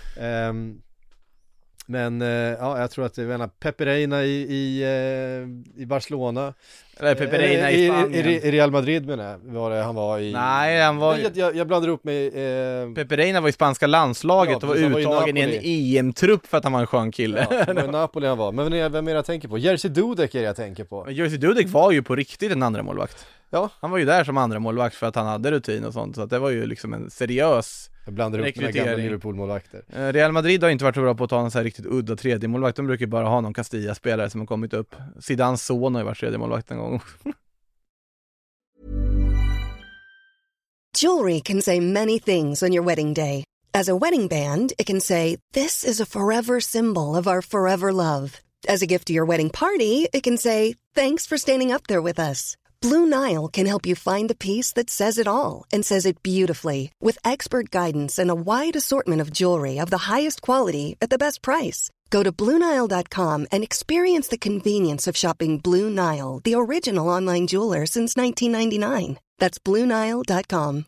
Men ja, jag tror att det är Pepe Reina i Barcelona. Eller Pepe Reina i Spanien. I Real Madrid menar jag, han var i... Nej, han var... Jag blandar upp med... Pepe Reina var i spanska landslaget och var uttagen i en EM-trupp för att han var en skön kille. Ja, det var Napoli han var. Men vem är jag tänker på? Jerzy Dudek är jag tänker på. Men Jerzy Dudek var ju på riktigt en andra målvakt. Ja. Han var ju där som andra målvakt för att han hade rutin och sånt. Så att det var ju liksom en seriös... Jag blandar upp med gamla Liverpool-målvakter. Real Madrid har inte varit så bra på att ta en så här riktigt udda tredje målvakt. De brukar bara ha någon Castilla-spelare som har kommit upp. Zidans son har ju varit tredje målvakt en gång. Jewelry can say many things on your wedding day. As a wedding band, it can say, "This is a forever symbol of our forever love." As a gift to your wedding party, it can say, "Thanks for standing up there with us." Blue Nile can help you find the piece that says it all and says it beautifully, with expert guidance and a wide assortment of jewelry of the highest quality at the best price. Go to BlueNile.com and experience the convenience of shopping Blue Nile, the original online jeweler since 1999. That's BlueNile.com.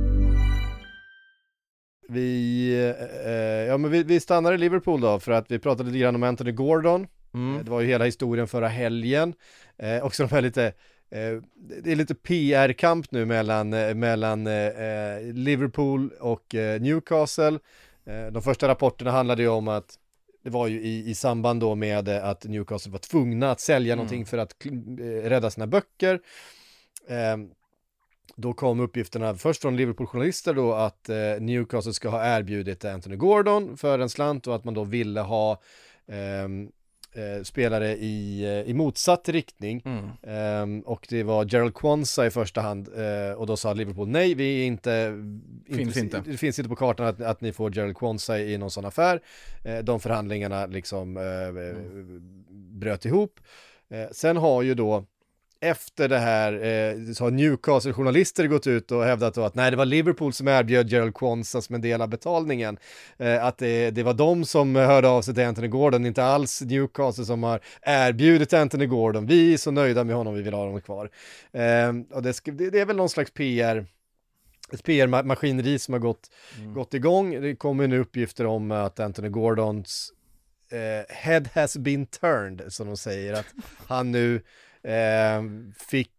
Vi stannar i Liverpool då, för att vi pratade lite grann om Anthony Gordon. Det var ju hela historien förra helgen. Också de här lite... det är lite PR-kamp nu mellan Liverpool och Newcastle. De första rapporterna handlade ju om att det var ju i samband då med att Newcastle var tvungna att sälja någonting för att rädda sina böcker. Då kom uppgifterna först från Liverpool-journalister då att Newcastle ska ha erbjudit Anthony Gordon för en slant och att man då ville ha spelare i motsatt riktning. Och det var Gerald Quansah i första hand, och då sa Liverpool nej, vi är inte det finns inte på kartan att ni får Gerald Quansah i någon sån affär. De förhandlingarna liksom bröt ihop. Sen har ju då efter det här så har Newcastle-journalister gått ut och hävdat då att nej, det var Liverpool som erbjöd Gerald Quansah som en del av betalningen. Att det var de som hörde av sig till Anthony Gordon, inte alls Newcastle som har erbjudit Anthony Gordon. Vi är så nöjda med honom, vi vill ha honom kvar. Och det är väl någon slags ett PR-maskineri som har gått igång. Det kommer nu uppgifter om att Anthony Gordons head has been turned, som de säger, att han nu fick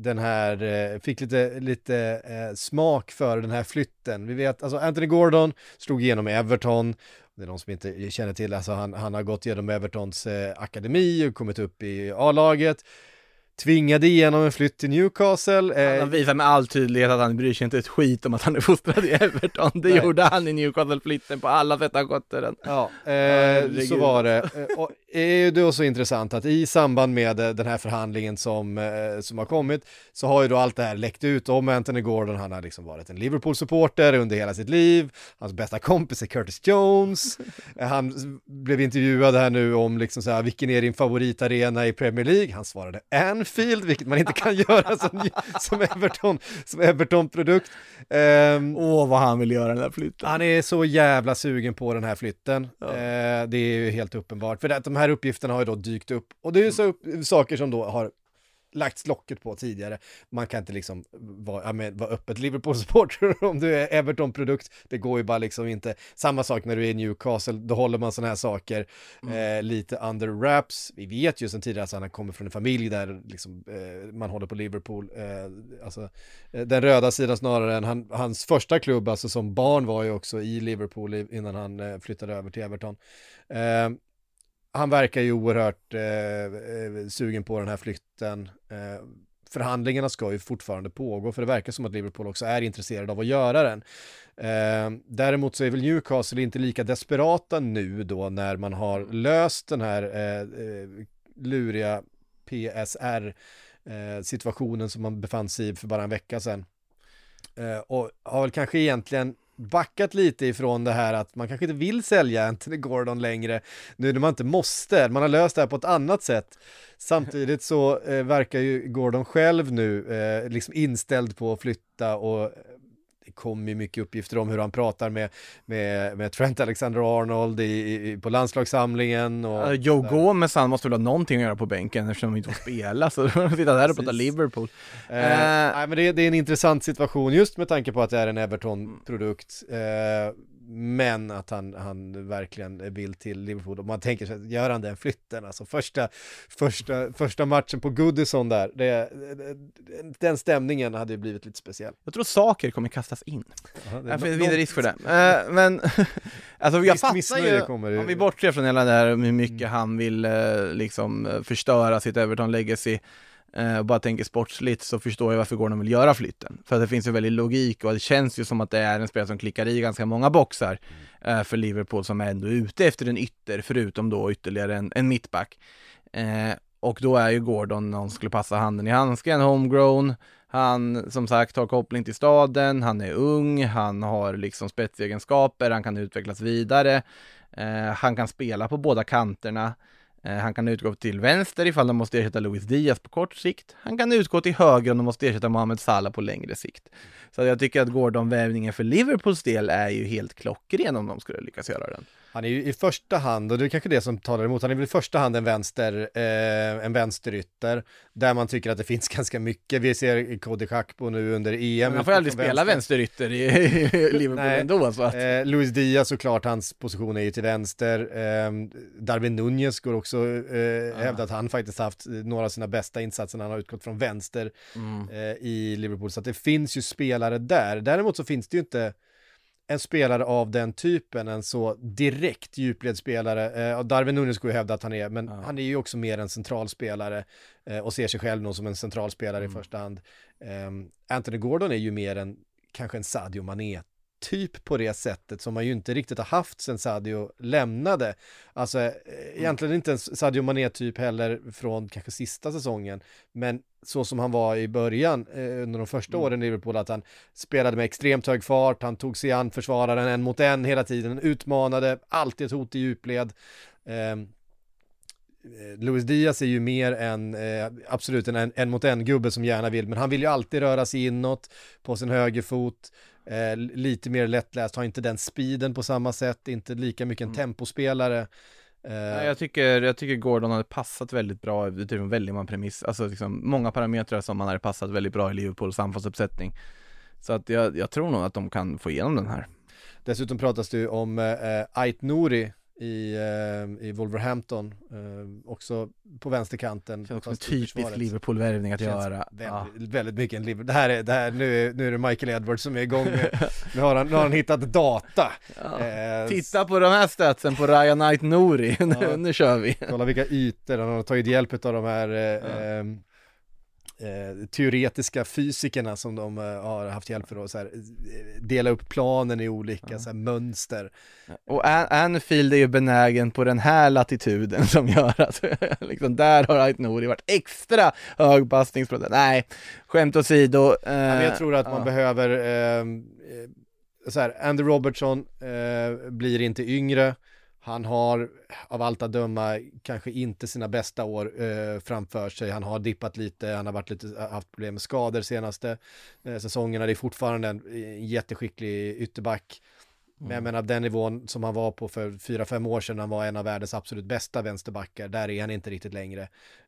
lite smak för den här flytten. Vi vet, alltså Anthony Gordon slog igenom Everton. Det är någon som inte känner till, alltså han har gått igenom Evertons akademi och kommit upp i A-laget. Tvingade igenom en flytt till Newcastle. Han visar med all tydlighet att han bryr sig inte ett skit om att han är fostrad i Everton. Det gjorde han i Newcastle-flytten på alla sätt han skötte den. Ja, så var det. Och är det så intressant att i samband med den här förhandlingen som har kommit, så har ju då allt det här läckt ut om Anthony Gordon. Han har liksom varit en Liverpool-supporter under hela sitt liv. Hans bästa kompis är Curtis Jones. Han blev intervjuad här nu om liksom så här, vilken är din favoritarena i Premier League? Han svarade Anfield, vilket man inte kan göra som Everton-produkt. Vad han vill göra den här flytten. Han är så jävla sugen på den här flytten. Ja. Det är ju helt uppenbart. För att de här uppgifterna har ju då dykt upp. Och det är ju så saker som då har lagts locket på tidigare. Man kan inte liksom vara öppet Liverpool-supporter om du är Everton-produkt. Det går ju bara liksom inte. Samma sak när du är i Newcastle. Då håller man såna här saker lite under wraps. Vi vet ju sedan tidigare att han kommer från en familj där liksom, man håller på Liverpool. Alltså, den röda sidan snarare än hans första klubb, alltså som barn, var ju också i Liverpool innan han flyttade över till Everton. Han verkar ju oerhört sugen på den här flytten. förhandlingarna ska ju fortfarande pågå, för det verkar som att Liverpool också är intresserad av att göra den. Däremot så är väl Newcastle inte lika desperata nu då när man har löst den här luriga PSR-situationen som man befann sig i för bara en vecka sedan. Och har väl kanske egentligen backat lite ifrån det här att man kanske inte vill sälja Anthony Gordon längre nu när man inte måste. Man har löst det här på ett annat sätt. Samtidigt så verkar ju Gordon själv nu liksom inställd på att flytta, och det kommer ju mycket uppgifter om hur han pratar med Trent Alexander-Arnold på landslagssamlingen. Och Joe Gomez, han måste väl ha någonting att göra på bänken eftersom de inte får spela, så de sitter där och pratar Liverpool. Nej, men det är en intressant situation just med tanke på att det är en Everton-produkt, men att han verkligen vill till Liverpool. Och man tänker sig, gör han den flytten, alltså första matchen på Goodison där, den stämningen hade ju blivit lite speciell. Jag tror saker kommer kastas in. Det finns inte risk för det. Men alltså jag fattar ju, om vi bortser från hela det här hur mycket han vill liksom förstöra sitt Everton-legacy, och bara tänker sportsligt, så förstår jag varför Gordon vill göra flytten. För att det finns ju väldigt logik, och det känns ju som att det är en spelare som klickar i ganska många boxar för Liverpool, som är ändå ute efter en ytter, förutom då ytterligare en mittback. Och då är ju Gordon någon som skulle passa handen i handsken, homegrown. Han som sagt har koppling till staden, han är ung, han har liksom spetsegenskaper, han kan utvecklas vidare, han kan spela på båda kanterna. Han kan utgå till vänster ifall de måste ersätta Luis Diaz på kort sikt. Han kan utgå till höger om de måste ersätta Mohamed Salah på längre sikt. Så jag tycker att Gordon-vävningen för Liverpools del är ju helt klockren om de skulle lyckas göra den. Han är ju i första hand, och det är kanske det som talar emot, han är väl i första hand en vänsterytter, där man tycker att det finns ganska mycket. Vi ser Cody Gakpo nu under EM. Man får aldrig spela vänsterytter i Liverpool ändå. Så att... Luis Diaz, såklart, hans position är ju till vänster. Darwin Nunez går också hävda att han faktiskt haft några av sina bästa insatser när han har utgått från vänster i Liverpool. Så att det finns ju spelare där. Däremot så finns det ju inte en spelare av den typen, en så direkt djupledsspelare. Och Darwin Nunez går ju hävda att han är, men han är ju också mer en centralspelare och ser sig själv nog som en centralspelare i första hand. Anthony Gordon är ju mer kanske en Sadio Mané typ på det sättet, som man ju inte riktigt har haft sen Sadio lämnade. Alltså egentligen inte en Sadio Mané-typ heller från kanske sista säsongen, men så som han var i början under de första åren i Liverpool, att han spelade med extremt hög fart, han tog sig an försvararen en mot en hela tiden, utmanade, alltid ett hot i djupled. Luis Diaz är ju mer absolut en mot en gubbe som gärna vill, men han vill ju alltid röra sig inåt på sin högerfot, lite mer lättläst, har inte den speeden på samma sätt, inte lika mycket en tempospelare. Jag tycker Gordon hade passat väldigt bra utifrån väldigt många premiss, alltså liksom många parametrar som han hade passat väldigt bra i Liverpools anfallsuppsättning. Så att jag tror nog att de kan få igenom den här. Dessutom pratas det ju om Ait Nouri i Wolverhampton, också på vänsterkanten. Det är också en typisk Liverpool-värvning att göra. Väldigt mycket en Liverpool. Det här nu är det Michael Edwards som är igång med. Nu har han hittat data. Titta på de här statsen på Ryan Ait Nouri. Nu kör vi. Kolla vilka ytor. Han har tagit hjälp av de här teoretiska fysikerna som de har haft hjälp för att så här, dela upp planen i olika så här, mönster. Och Anfield är ju benägen på den här latituden som gör att liksom, där har Ait Nouri varit extra hög passningsprocent. Nej, skämt åsido. Men jag tror att man behöver så här, Andy Robertson blir inte yngre. Han har av allt att döma kanske inte sina bästa år framför sig. Han har dippat lite, han har haft problem med skador senaste säsongerna. Det är fortfarande en jätteskicklig ytterback. Men jag menar, den nivån som han var på för 4-5 år sedan, han var en av världens absolut bästa vänsterbackar. Där är han inte riktigt längre.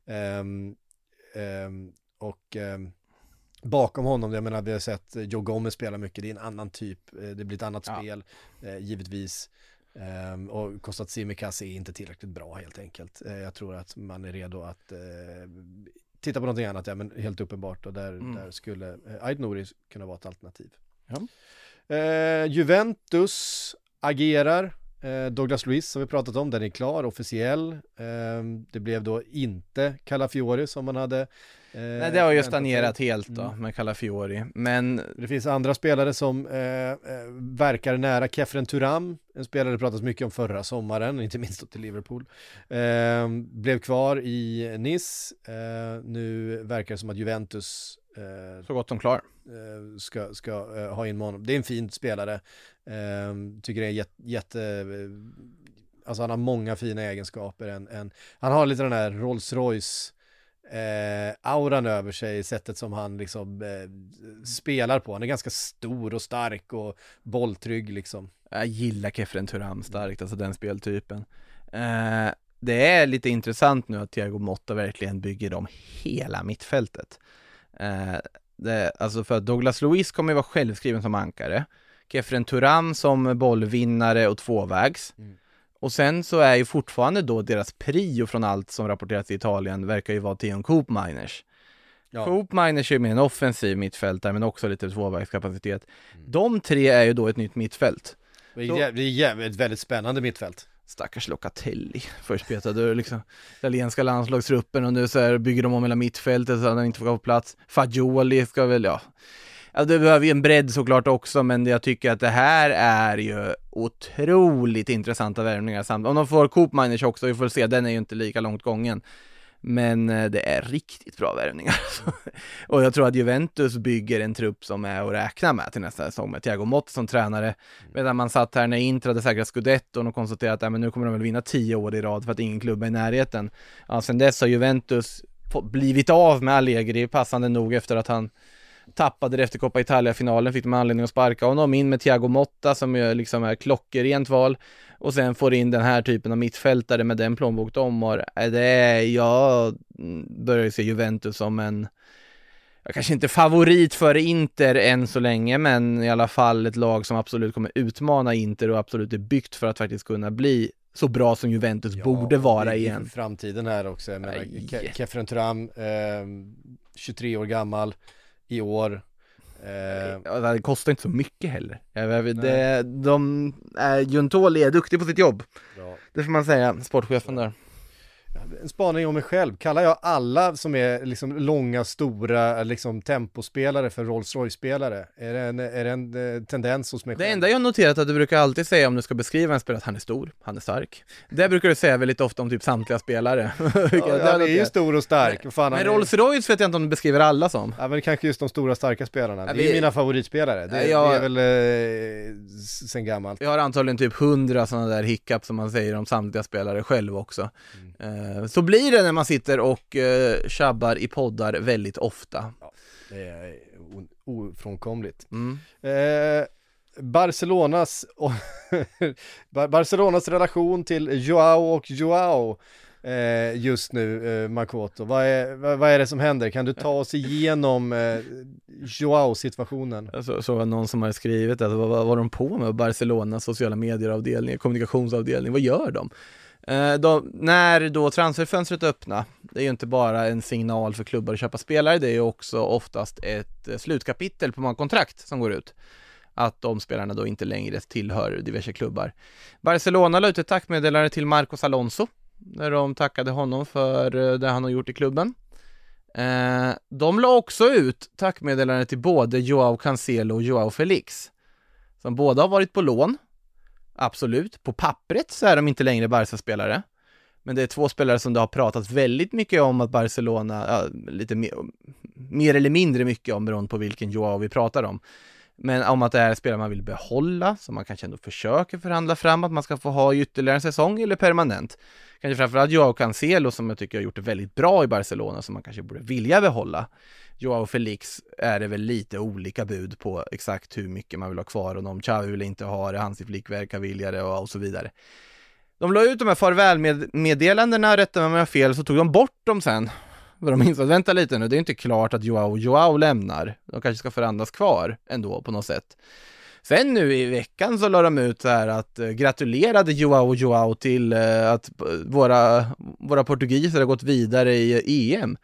Bakom honom, jag menar, vi har sett Joe Gomez spela mycket. Det är en annan typ, det blir ett annat spel, givetvis. Och Kostas Tsimikas är inte tillräckligt bra helt enkelt. Jag tror att man är redo att titta på någonting annat, men helt uppenbart, och där skulle Ait Nouri kunna vara ett alternativ. Juventus agerar Douglas Luiz har vi pratat om, den är klar, officiell. Det blev då inte Calafiori som man hade. Nej, det har ju stagnerat helt då med Calafiori. Men det finns andra spelare som verkar nära. Kefren Turam, en spelare det pratas mycket om förra sommaren, inte minst då till Liverpool. Blev kvar i Nice. Nu verkar det som att Juventus så gott som klar ska ha in honom. Det är en fin spelare. Tycker det är jätte alltså han har många fina egenskaper. Han har lite den här Rolls-Royce auran över sig, sättet som han liksom spelar på. Han är ganska stor och stark och bolltrygg liksom. Jag gillar Kefren Turam starkt, alltså den speltypen. Det är lite intressant nu att Thiago Motta verkligen bygger om hela mittfältet. Alltså för att Douglas Luiz kommer ju vara självskriven som ankare. Kefren Turam som bollvinnare och tvåvägs. Och sen så är ju fortfarande då deras prio från allt som rapporterats i Italien verkar ju vara Tion Koopmeiners. Ja. Koopmeiners är ju med en offensiv mittfältare men också lite tvåvägskapacitet. De tre är ju då ett nytt mittfält. Det är ett väldigt spännande mittfält. Stackars Locatelli. Först petade liksom italienska landslagstruppen och nu så här bygger de om hela mittfältet så att han inte får gå på plats. Fagioli ska väl, ja. Det behöver ju en bredd såklart också, men jag tycker att det här är ju otroligt intressanta värvningar. Om de får Koopmeiners också, vi får se, den är ju inte lika långt gången. Men det är riktigt bra värvningar. Och jag tror att Juventus bygger en trupp som är att räkna med till nästa säsong med Thiago Motta som tränare. Medan man satt här när Inter hade säkrat Scudetton och konstaterat att men nu kommer de väl vinna 10 år i rad för att ingen klubb är i närheten. Ja, sen dess har Juventus blivit av med Allegri passande nog efter att han tappade det efter Coppa Italia-finalen, fick de anledning att sparka honom in med Thiago Motta som ju liksom är klockrent val och sen får in den här typen av mittfältare med den plånbok de har. Jag börjar se Juventus som jag kanske inte favorit för Inter än så länge, men i alla fall ett lag som absolut kommer utmana Inter och absolut är byggt för att faktiskt kunna bli så bra som Juventus borde vara igen. Framtiden här också. Kefren Turam, 23 år gammal i år. Det kostar inte så mycket heller. Giuntoli är duktig på sitt jobb. Bra. Det får man säga, sportchefen där. En spaning om mig själv. Kallar jag alla som är liksom långa, stora liksom tempospelare för Rolls-Royce-spelare? Är det en tendens hos mig själv? Det enda jag noterat att du brukar alltid säga om du ska beskriva en spelare att han är stor, han är stark. Det brukar du säga väldigt ofta om typ samtliga spelare. Han är ju stor och stark. Men Rolls-Royce vet jag inte om du beskriver alla som. Ja, men det kanske just de stora, starka spelarna. Det är mina favoritspelare. Det är väl sen gammalt. Jag har antagligen typ 100 sådana där hiccups som man säger om samtliga spelare själv också. Så blir det när man sitter och tjabbar i poddar väldigt ofta. Ja, det är ofrånkomligt. Barcelonas relation till Joao just nu, Makoto. Vad är det som händer? Kan du ta oss igenom Joao-situationen? Så var någon som har skrivit att vad var de på med Barcelonas sociala medieravdelning, kommunikationsavdelning? Vad gör de? När då transferfönstret öppna, det är ju inte bara en signal för klubbar att köpa spelare, det är ju också oftast ett slutkapitel på många kontrakt som går ut, att de spelarna då inte längre tillhör diverse klubbar. Barcelona la ut ett tackmeddelande till Marcos Alonso när de tackade honom för det han har gjort i klubben. De la också ut tackmeddelande till både Joao Cancelo och Joao Felix, som båda har varit på lån. Absolut, på pappret så är de inte längre Barca-spelare. Men det är två spelare som det har pratat väldigt mycket om att Barcelona, lite mer eller mindre mycket om beroende på vilken Joao vi pratar om. Men om att det är spelare man vill behålla, som man kanske ändå försöker förhandla fram att man ska få ha ytterligare en säsong eller permanent. Kanske framförallt Joao Cancelo som jag tycker har gjort det väldigt bra i Barcelona som man kanske borde vilja behålla. Joao Felix är det väl lite olika bud på exakt hur mycket man vill ha kvar och om Xavi vill inte ha det, hans flickverkar vilja det och så vidare. De la ut de här farvälmeddelandena, rätta mig om jag har fel, så tog de bort dem sen. De insåg, vänta lite nu, det är inte klart att Joao lämnar. De kanske ska förhandlas kvar ändå på något sätt. Sen nu i veckan så la de ut så här att gratulerade Joao till att våra portugiser har gått vidare i EM.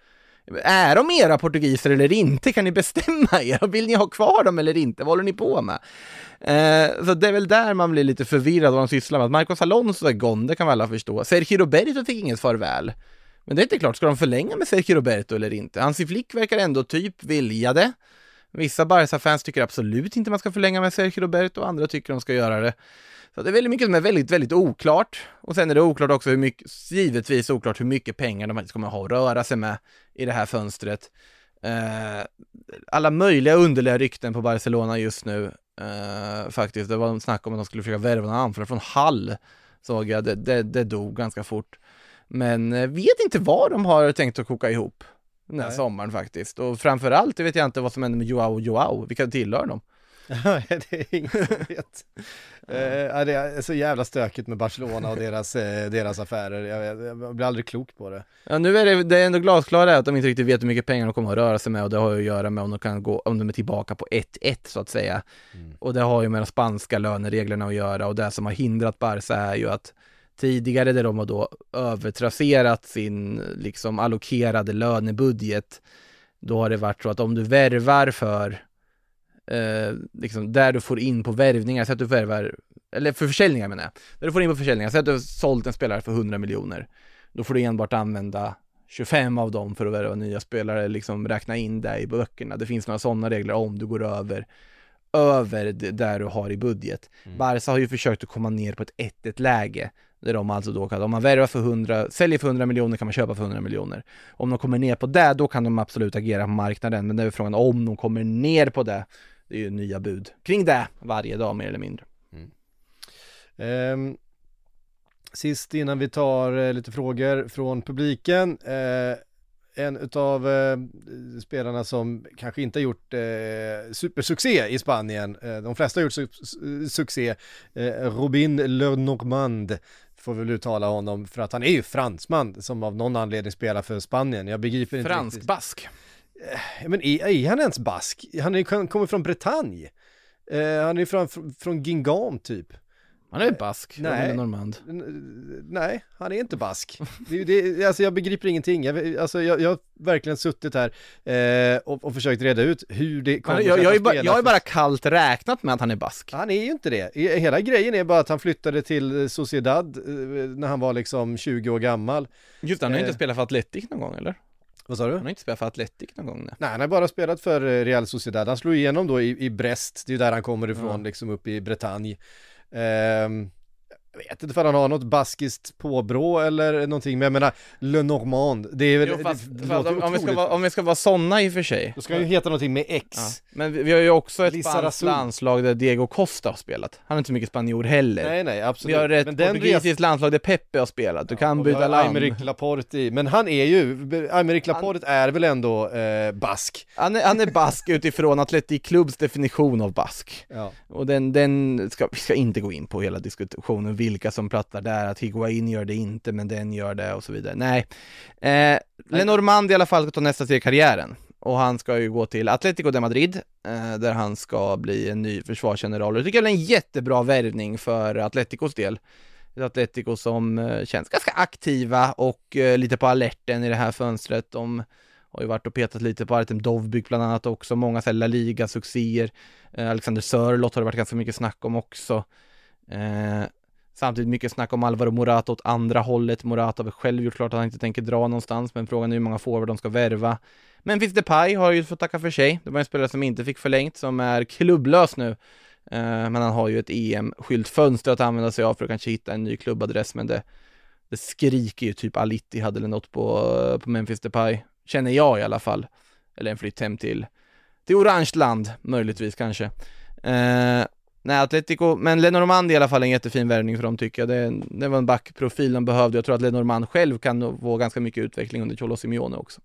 Är de era portugiser eller inte? Kan ni bestämma er? Vill ni ha kvar dem eller inte? Vad håller ni på med? Så det är väl där man blir lite förvirrad vad de sysslar med. Att Marcos Alonso är gone, det kan vi alla förstå. Sergio Roberto fick inget farväl. Men det är inte klart, ska de förlänga med Sergio Roberto eller inte? Hansi Flick verkar ändå typ vilja det. Vissa Barca-fans tycker absolut inte man ska förlänga med Sergio Roberto, och andra tycker de ska göra det. Så det är väldigt mycket som är väldigt, väldigt oklart. Och sen är det oklart också hur mycket, givetvis oklart hur mycket pengar de faktiskt kommer ha att röra sig med i det här fönstret. Alla möjliga underliga rykten på Barcelona just nu. Faktiskt, det var en snack om att de skulle försöka värva en anfallare från Hull. Såg jag, det dog ganska fort. Men vet inte vad de har tänkt att koka ihop den här sommaren faktiskt. Och framförallt vet jag inte vad som händer med Joao. Vilka tillhör dem? Det är ingen som vet. Det är så jävla stökigt med Barcelona och deras affärer. Jag blir aldrig klok på det. Ja, nu är det är ändå glasklart att de inte riktigt vet hur mycket pengar de kommer att röra sig med, och det har ju att göra med om de är tillbaka på 1-1 så att säga. Och det har ju med de spanska lönereglerna att göra, och det som har hindrat Barca är ju att tidigare där de har då övertrasserat sin liksom allokerade lönebudget, då har det varit så att om du värvar för liksom där du får in på värvningar, så att du värvar, eller för försäljningar menar jag, där du får in på försäljningar, så att du har sålt en spelare för 100 miljoner, då får du enbart använda 25 av dem för att värva nya spelare, liksom räkna in det i böckerna. Det finns några sådana regler om du går över där du har i budget. Barca har ju försökt att komma ner på ett 1-1 läge, där de alltså då kan, om man värvar för säljer för 100 miljoner kan man köpa för 100 miljoner. Om de kommer ner på det, då kan de absolut agera på marknaden, men det är frågan om de kommer ner på det. Det är ju nya bud kring det varje dag mer eller mindre. Sist innan vi tar lite frågor från publiken, en utav spelarna som kanske inte har gjort supersuccé i Spanien, de flesta har gjort succé, Robin Lenormand får väl uttala honom, för att han är ju fransman som av någon anledning spelar för Spanien. Jag begriper inte riktigt. Fransk-bask. Men är han ens bask? Han kommer från Bretagne. Han är från Guingamp typ. Han är bask. Nej, han är inte bask. Alltså jag begriper ingenting. Jag har verkligen suttit här och försökt reda ut hur det kommer jag har bara kallt räknat med att han är bask. Han är ju inte det. Hela grejen är bara att han flyttade till Sociedad när han var liksom 20 år gammal. Just det, han har inte spelat för Atletic någon gång, eller? Vad sa du? Han har inte spelat för Atletic någon gång. Nej, han har bara spelat för Real Sociedad. Han slog igenom då i Brest. Det är ju där han kommer ifrån, liksom upp i Bretagne. Jag vet inte för han har något baskiskt påbrå eller någonting, men jag menar Lenormand, det är väl om vi ska vara såna i och för sig. Då ska han ju heta någonting med X. Ja. Men vi har ju också ett spanskt landslag där Diego Costa har spelat. Han har inte så mycket spanjor heller. Nej, absolut. Vi har ett portugisiskt landslag där Pepe har spelat. Du kan byta land. Aymeric Laporte, men han är ju Aymeric Laporte är väl ändå bask. Han är bask utifrån Athletic Clubs definition av bask. Ja. Och vi ska inte gå in på hela diskussionen vilka som plattar där, att Higuain gör det inte men den gör det och så vidare. Nej. Lenormand i alla fall ska ta nästa steg i karriären, och han ska ju gå till Atlético de Madrid där han ska bli en ny försvarsgeneral. Jag tycker det är en jättebra värvning för Atléticos del. Ett Atlético som känns ganska aktiva och lite på alerten i det här fönstret. De har ju varit och petat lite på Artem Dovbyk bland annat också. Många så här La Liga-succéer. Alexander Sörlott har det varit ganska mycket snack om också. Samtidigt mycket snack om Alvaro Morata åt andra hållet. Morata har själv gjort klart att han inte tänker dra någonstans, men frågan är hur många forward de ska värva. Memphis Depay har ju fått tacka för sig. Det var en spelare som inte fick förlängt, som är klubblös nu. Men han har ju ett EM-skilt fönster att använda sig av för att kanske hitta en ny klubbadress, men det skriker ju typ Aliti hade eller något på Memphis Depay. Känner jag i alla fall. Eller en flytt hem till Orangeland, möjligtvis kanske. Nej, Atletico, men Lenormand i alla fall en jättefin värvning för dem, tycker jag. Det var en backprofil de behövde. Jag tror att Lenormand själv kan få ganska mycket utveckling under Cholo Simeone också.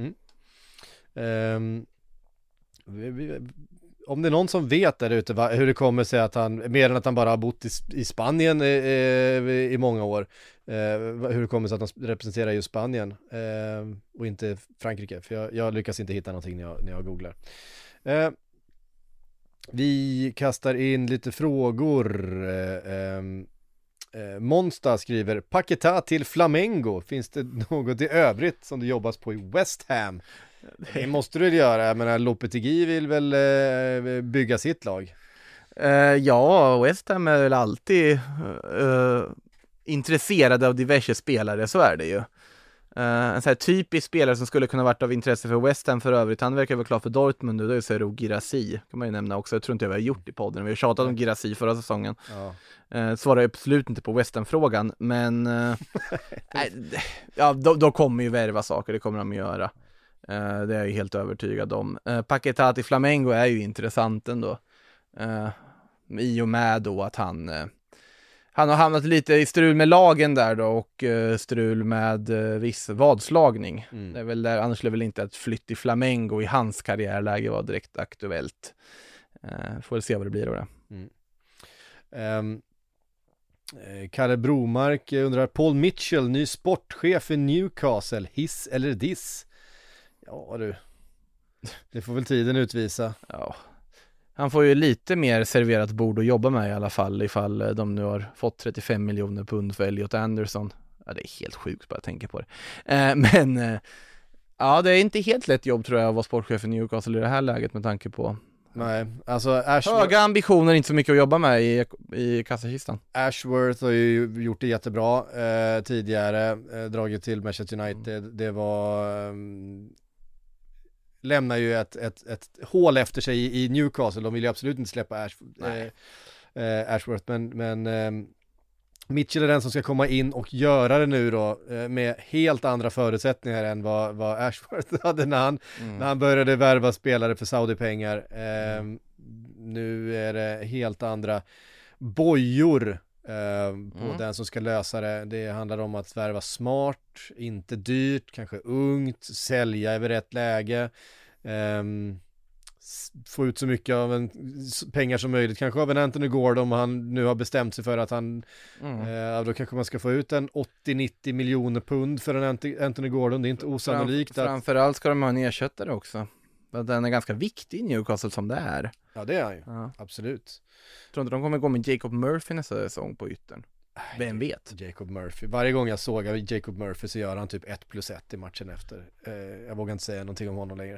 Om det är någon som vet där ute hur det kommer sig att han, mer än att han bara har bott i Spanien i många år, hur det kommer sig att han representerar just Spanien och inte Frankrike, för jag lyckas inte hitta någonting när jag googlar. Vi kastar in lite frågor. Monsta skriver Paquetá till Flamengo. Finns det något i övrigt som det jobbas på i West Ham? Det måste du göra. Jag menar, Lopetegui vill väl bygga sitt lag? Ja, West Ham är väl alltid intresserade av diverse spelare, så är det ju. En sån här typisk spelare som skulle kunna varit av intresse för West Ham för övrigt, han verkar vara klar för Dortmund nu, det är ju Serhou Guirassy, kan man ju nämna också. Jag tror inte jag har gjort i podden, vi har tjatat om Guirassy förra säsongen. Svarar jag absolut inte på West Ham-frågan, men ja, då kommer ju värva saker, det kommer de göra. Det är jag ju helt övertygad om. Paquetá till Flamengo är ju intressant ändå. I och med då att han har hamnat lite i strul med lagen där då, och strul med viss vadslagning. Det är väl där, annars skulle väl inte ett flytt i Flamengo i hans karriärläge var direkt aktuellt. Får se vad det blir då. Kalle Bromark undrar, Paul Mitchell, ny sportchef i Newcastle, hiss eller diss? Ja du, det får väl tiden utvisa. Ja. Han får ju lite mer serverat bord att jobba med i alla fall, ifall de nu har fått 35 miljoner pund för Elliot Anderson. Ja, det är helt sjukt bara att tänka på det. Men ja, det är inte helt lätt jobb tror jag att vara sportchef i Newcastle i det här läget med tanke på nej, alltså höga ambitioner, inte så mycket att jobba med i kassakistan. Ashworth har ju gjort det jättebra tidigare, dragit till Manchester United. Det var lämnar ju ett hål efter sig i Newcastle. De vill ju absolut inte släppa Ashworth, men Mitchell är den som ska komma in och göra det nu då med helt andra förutsättningar än vad Ashworth hade när han började värva spelare för Saudi-pengar. Nu är det helt andra bojor på den som ska lösa det. Det handlar om att värva smart, inte dyrt, kanske ungt, sälja över rätt läge, få ut så mycket av pengar som möjligt, kanske av en Anthony Gordon, om han nu har bestämt sig för att han då kanske man ska få ut en 80-90 miljoner pund för en Anthony Gordon. Det är inte osannolikt. Framförallt ska de ha en ersättare också. Den är ganska viktig i Newcastle som det är. Ja, det är han ju. Absolut. Jag tror inte de kommer gå med Jacob Murphy nästa säsong på yttern. Vem vet? Jacob Murphy. Varje gång jag såg Jacob Murphy så gör han typ 1+1 i matchen efter. Jag vågar inte säga någonting om honom längre.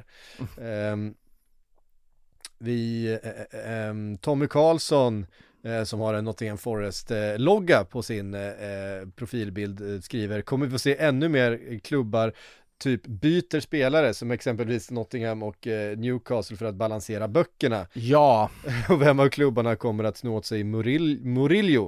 Tommy Karlsson som har en Nottingham Forest-logga på sin profilbild skriver, kommer vi få se ännu mer klubbar typ byter spelare som exempelvis Nottingham och Newcastle för att balansera böckerna? Ja. Och vem av klubbarna kommer att snå åt sig Murillo?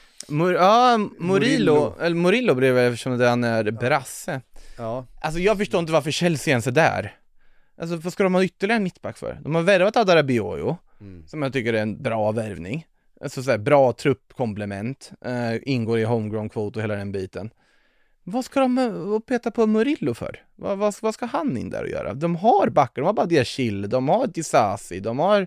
Murillo blev det eftersom han är brasse. Ja. Alltså jag förstår inte varför Chelsea ens är där. Alltså vad ska de ha ytterligare en mittback för? De har värvat Adara Bioyo, som jag tycker är en bra värvning. Alltså såhär, bra truppkomplement, ingår i homegrown quote och hela den biten. Vad ska de peta på Murillo för? Vad ska han in där och göra? De har backar, de har bara Diachil, de har Disasi, de har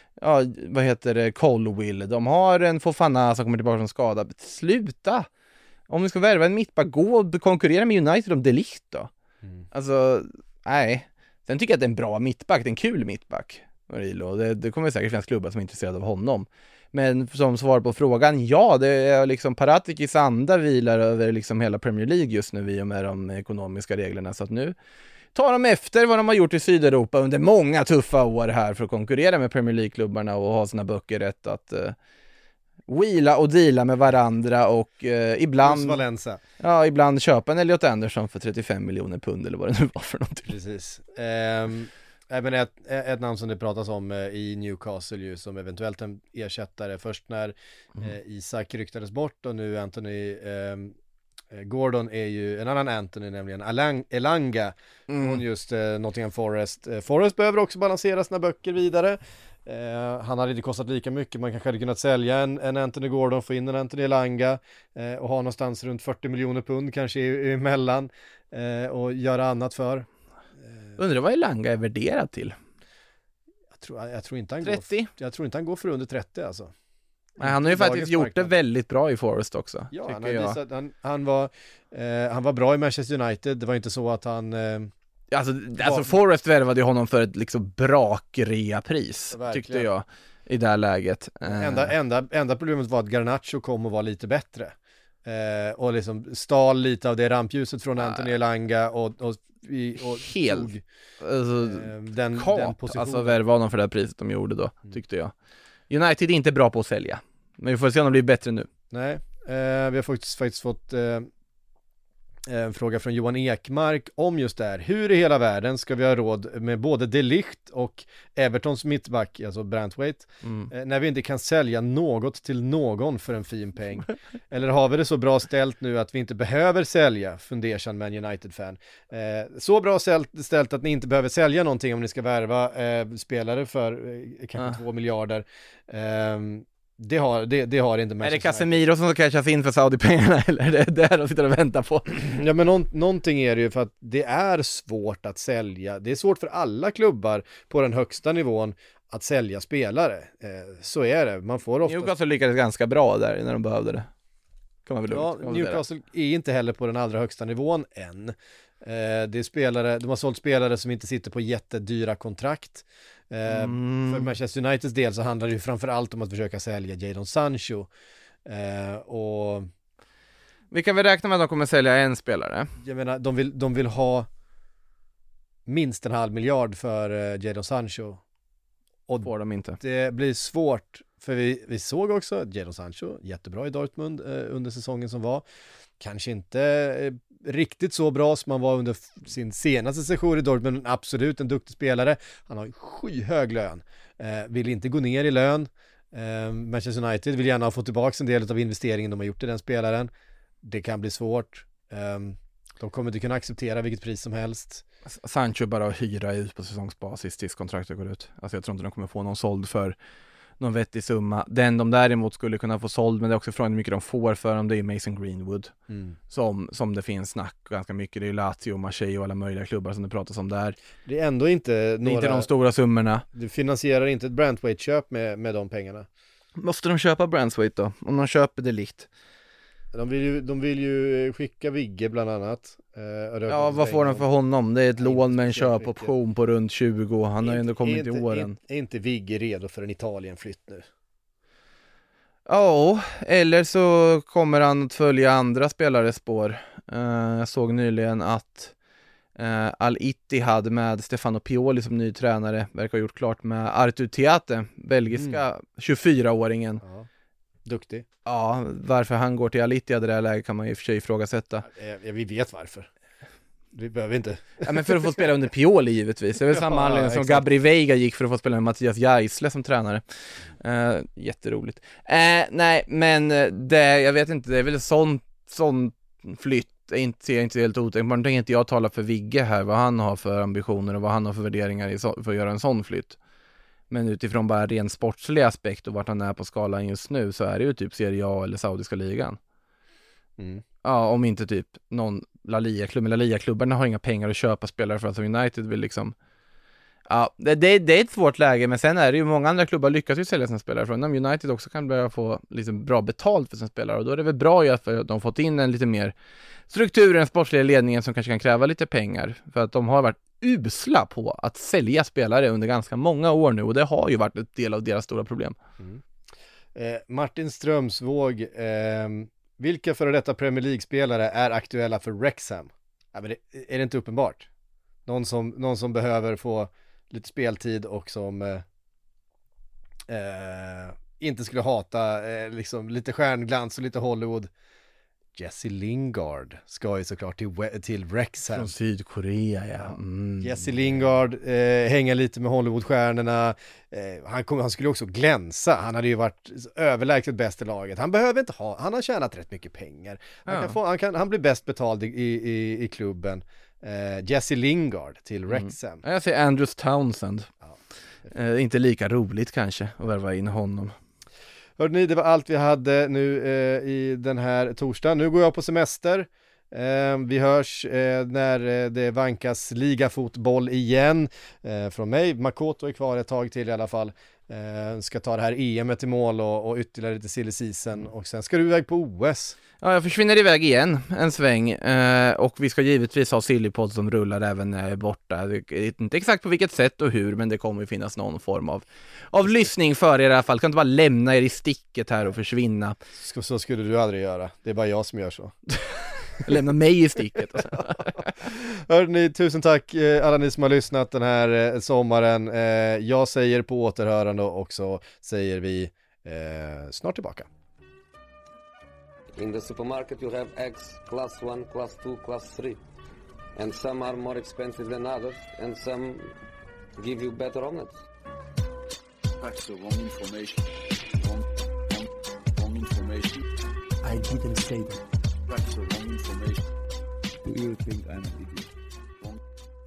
Colwill, de har en Fofana som kommer tillbaka från skada. Sluta! Om vi ska värva en mittback, gå och konkurrera med United om De Ligt då. Alltså, nej. Sen tycker jag att det är en bra mittback, det är en kul mittback, Murillo. Det kommer säkert finnas klubbar som är intresserade av honom. Men som svar på frågan, ja, det är liksom Paratikis anda vilar över liksom hela Premier League just nu i och med de ekonomiska reglerna. Så att nu tar de efter vad de har gjort i Sydeuropa under många tuffa år här för att konkurrera med Premier League-klubbarna och ha sina böcker rätt att wheela och deala med varandra och ibland köpa en Elliot Anderson för 35 miljoner pund eller vad det nu var för någonting. Precis. Även ett namn som det pratas om i Newcastle ju, som eventuellt en ersättare först när Isak ryktades bort, och nu Anthony Gordon är ju en annan Anthony, nämligen Elanga från just Nottingham Forest. Forest behöver också balansera sina böcker vidare. Han hade inte kostat lika mycket. Man kanske hade kunnat sälja en Anthony Gordon, få in en Anthony Elanga och ha någonstans runt 40 miljoner pund kanske emellan och göra annat för. Undrar vad Elanga är värderad till? Jag tror inte han 30? Jag tror inte han går för under 30 alltså. Nej, han har ju faktiskt gjort det väldigt bra i Forest också. Ja, han var bra i Manchester United. Det var inte så att han Alltså Forest värvade honom för ett liksom brakreapris, tyckte jag i det här läget. Enda problemet var att Garnacho kom och var lite bättre. och liksom stal lite av det rampljuset från Anthony Elanga och helt tog, den positionen. Alltså värva honom för det här priset de gjorde då, tyckte jag. United är inte bra på att sälja, men vi får se om det blir bättre nu. Nej, vi har faktiskt fått en fråga från Johan Ekmark om just det här. Hur i hela världen ska vi ha råd med både De Ligt och Evertons mittback, alltså Branthwaite, när vi inte kan sälja något till någon för en fin peng? Eller har vi det så bra ställt nu att vi inte behöver sälja, fundersam Man United-fan. Så bra ställt att ni inte behöver sälja någonting om ni ska värva spelare för kanske 2 miljarder. Det har inte Manchester. Är det Casemiro som ska cashas in för Saudi-pengarna, eller är det där de sitter och väntar på? Ja, men någonting är det ju, för att det är svårt att sälja. Det är svårt för alla klubbar på den högsta nivån att sälja spelare. Så är det. Man får ofta... Newcastle lyckades ganska bra där när de behövde det. Kan man väl Newcastle är inte heller på den allra högsta nivån än. Det är spelare, de har sålt spelare som inte sitter på jättedyra kontrakt. För Manchester Uniteds del så handlar det ju framförallt om att försöka sälja Jadon Sancho. Och vi kan väl räkna med att de kommer sälja en spelare. Jag menar, de vill ha minst 500 miljoner för Jadon Sancho. Och får de inte. Det blir svårt, för vi såg också att Jadon Sancho jättebra i Dortmund under säsongen som var. Kanske inte riktigt så bra som man var under sin senaste session i Dortmund, men absolut en duktig spelare. Han har skyhög lön. Vill inte gå ner i lön. Manchester United vill gärna ha fått tillbaka en del av investeringen de har gjort i den spelaren. Det kan bli svårt. De kommer inte kunna acceptera vilket pris som helst. Sancho bara hyra ut på säsongsbasis tills kontraktet går ut. Alltså jag tror inte de kommer få någon såld för någon vettig summa. Den de däremot skulle kunna få såld, men det är också frågan hur mycket de får för dem, det är Mason Greenwood. Som det finns snack ganska mycket. Det är Lazio, Marseille och alla möjliga klubbar som det pratas om där. Det är ändå inte det är inte de stora summorna. Du finansierar inte ett Branthwaite-köp med de pengarna. Måste de köpa Branthwaite då? Om de köper det likt. De vill ju skicka Vigge bland annat. Ja, vad får de för honom? Det är ett lån med en köpoption på runt 20. Han har ju ändå kommit i åren. Är inte Vigge redo för en Italien-flytt nu? Ja, eller så kommer han att följa andra spelares spår. Jag såg nyligen att Al-Ittihad med Stefano Pioli som ny tränare verkar ha gjort klart med Artur Theate, belgiska 24-åringen. Ja. Duktig. Ja, varför han går till Al-Ittihad i det här läget kan man ju för sig ifrågasätta. Ja, vi vet varför. Vi behöver inte. Ja, men för att få spela under Pioli givetvis. Det är väl samma anledning som Gabri Veiga gick för att få spela med Mattias Geisle som tränare. Jätteroligt. Nej, men jag vet inte, det är väl sån flytt. Ser jag inte helt otänkbart. Nu tänker inte jag tala för Vigge här, vad han har för ambitioner och vad han har för värderingar för att göra en sån flytt. Men utifrån bara ren sportslig aspekt och vart han är på skalan just nu, så är det ju typ Serie A eller Saudiska ligan. Ja, om inte typ någon La Liga-klubb. La Liga-klubbarna har inga pengar att köpa spelare för att United vill liksom... Ja, det är ett svårt läge, men sen är det ju många andra klubbar lyckas ju sälja sina spelare från dem. United också kan börja få liksom bra betalt för sina spelare, och då är det väl bra ju att de fått in en lite mer struktur i den sportsliga ledningen som kanske kan kräva lite pengar, för att de har varit usla på att sälja spelare under ganska många år nu, och det har ju varit en del av deras stora problem. Martin Strömsvåg, vilka före detta Premier League-spelare är aktuella för Wrexham? Ja, men är det inte uppenbart? Någon som behöver få lite speltid och som inte skulle hata liksom lite stjärnglans och lite Hollywood. Jesse Lingard ska ju såklart till Wrexham. Från Sydkorea, ja. Jesse Lingard hänger lite med Hollywoodstjärnorna. Han skulle också glänsa. Han hade ju varit överlägset bäst i laget. Han behöver inte han har tjänat rätt mycket pengar. Han blir bäst betald i klubben. Jesse Lingard till Wrexham. Jag säger Andrews Townsend. Inte lika roligt kanske att värva in honom. Hörde ni, det var allt vi hade nu i den här torsdagen. Nu går jag på semester. Vi hörs när det vankas ligafotboll igen. Från mig, Makoto är kvar ett tag till i alla fall. Ska ta det här EM:et i mål och ytterligare lite silly season. Och sen ska du iväg på OS. Ja, jag försvinner iväg igen en sväng och vi ska givetvis ha Sillypodd som rullar även när jag är borta. Det är inte exakt på vilket sätt och hur, men det kommer finnas någon form av lyssning för er i alla fall. Kan inte bara lämna er i sticket här och försvinna. Så skulle du aldrig göra. Det är bara jag som gör så. Lämna mig i sticket. Hörrni, tusen tack alla ni som har lyssnat den här sommaren. Jag säger på återhörande och så säger vi snart tillbaka. In the supermarket you have eggs class 1, class 2, class 3. And some are more expensive than others, and some give you better omelets. That's the wrong information. Wrong information. I didn't say that. That's the wrong information. Do you think I'm an idiot? Wrong.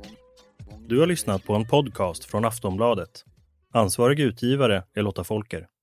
Du har lyssnat på en podcast från Aftonbladet. Ansvarig utgivare är Lotta Folker.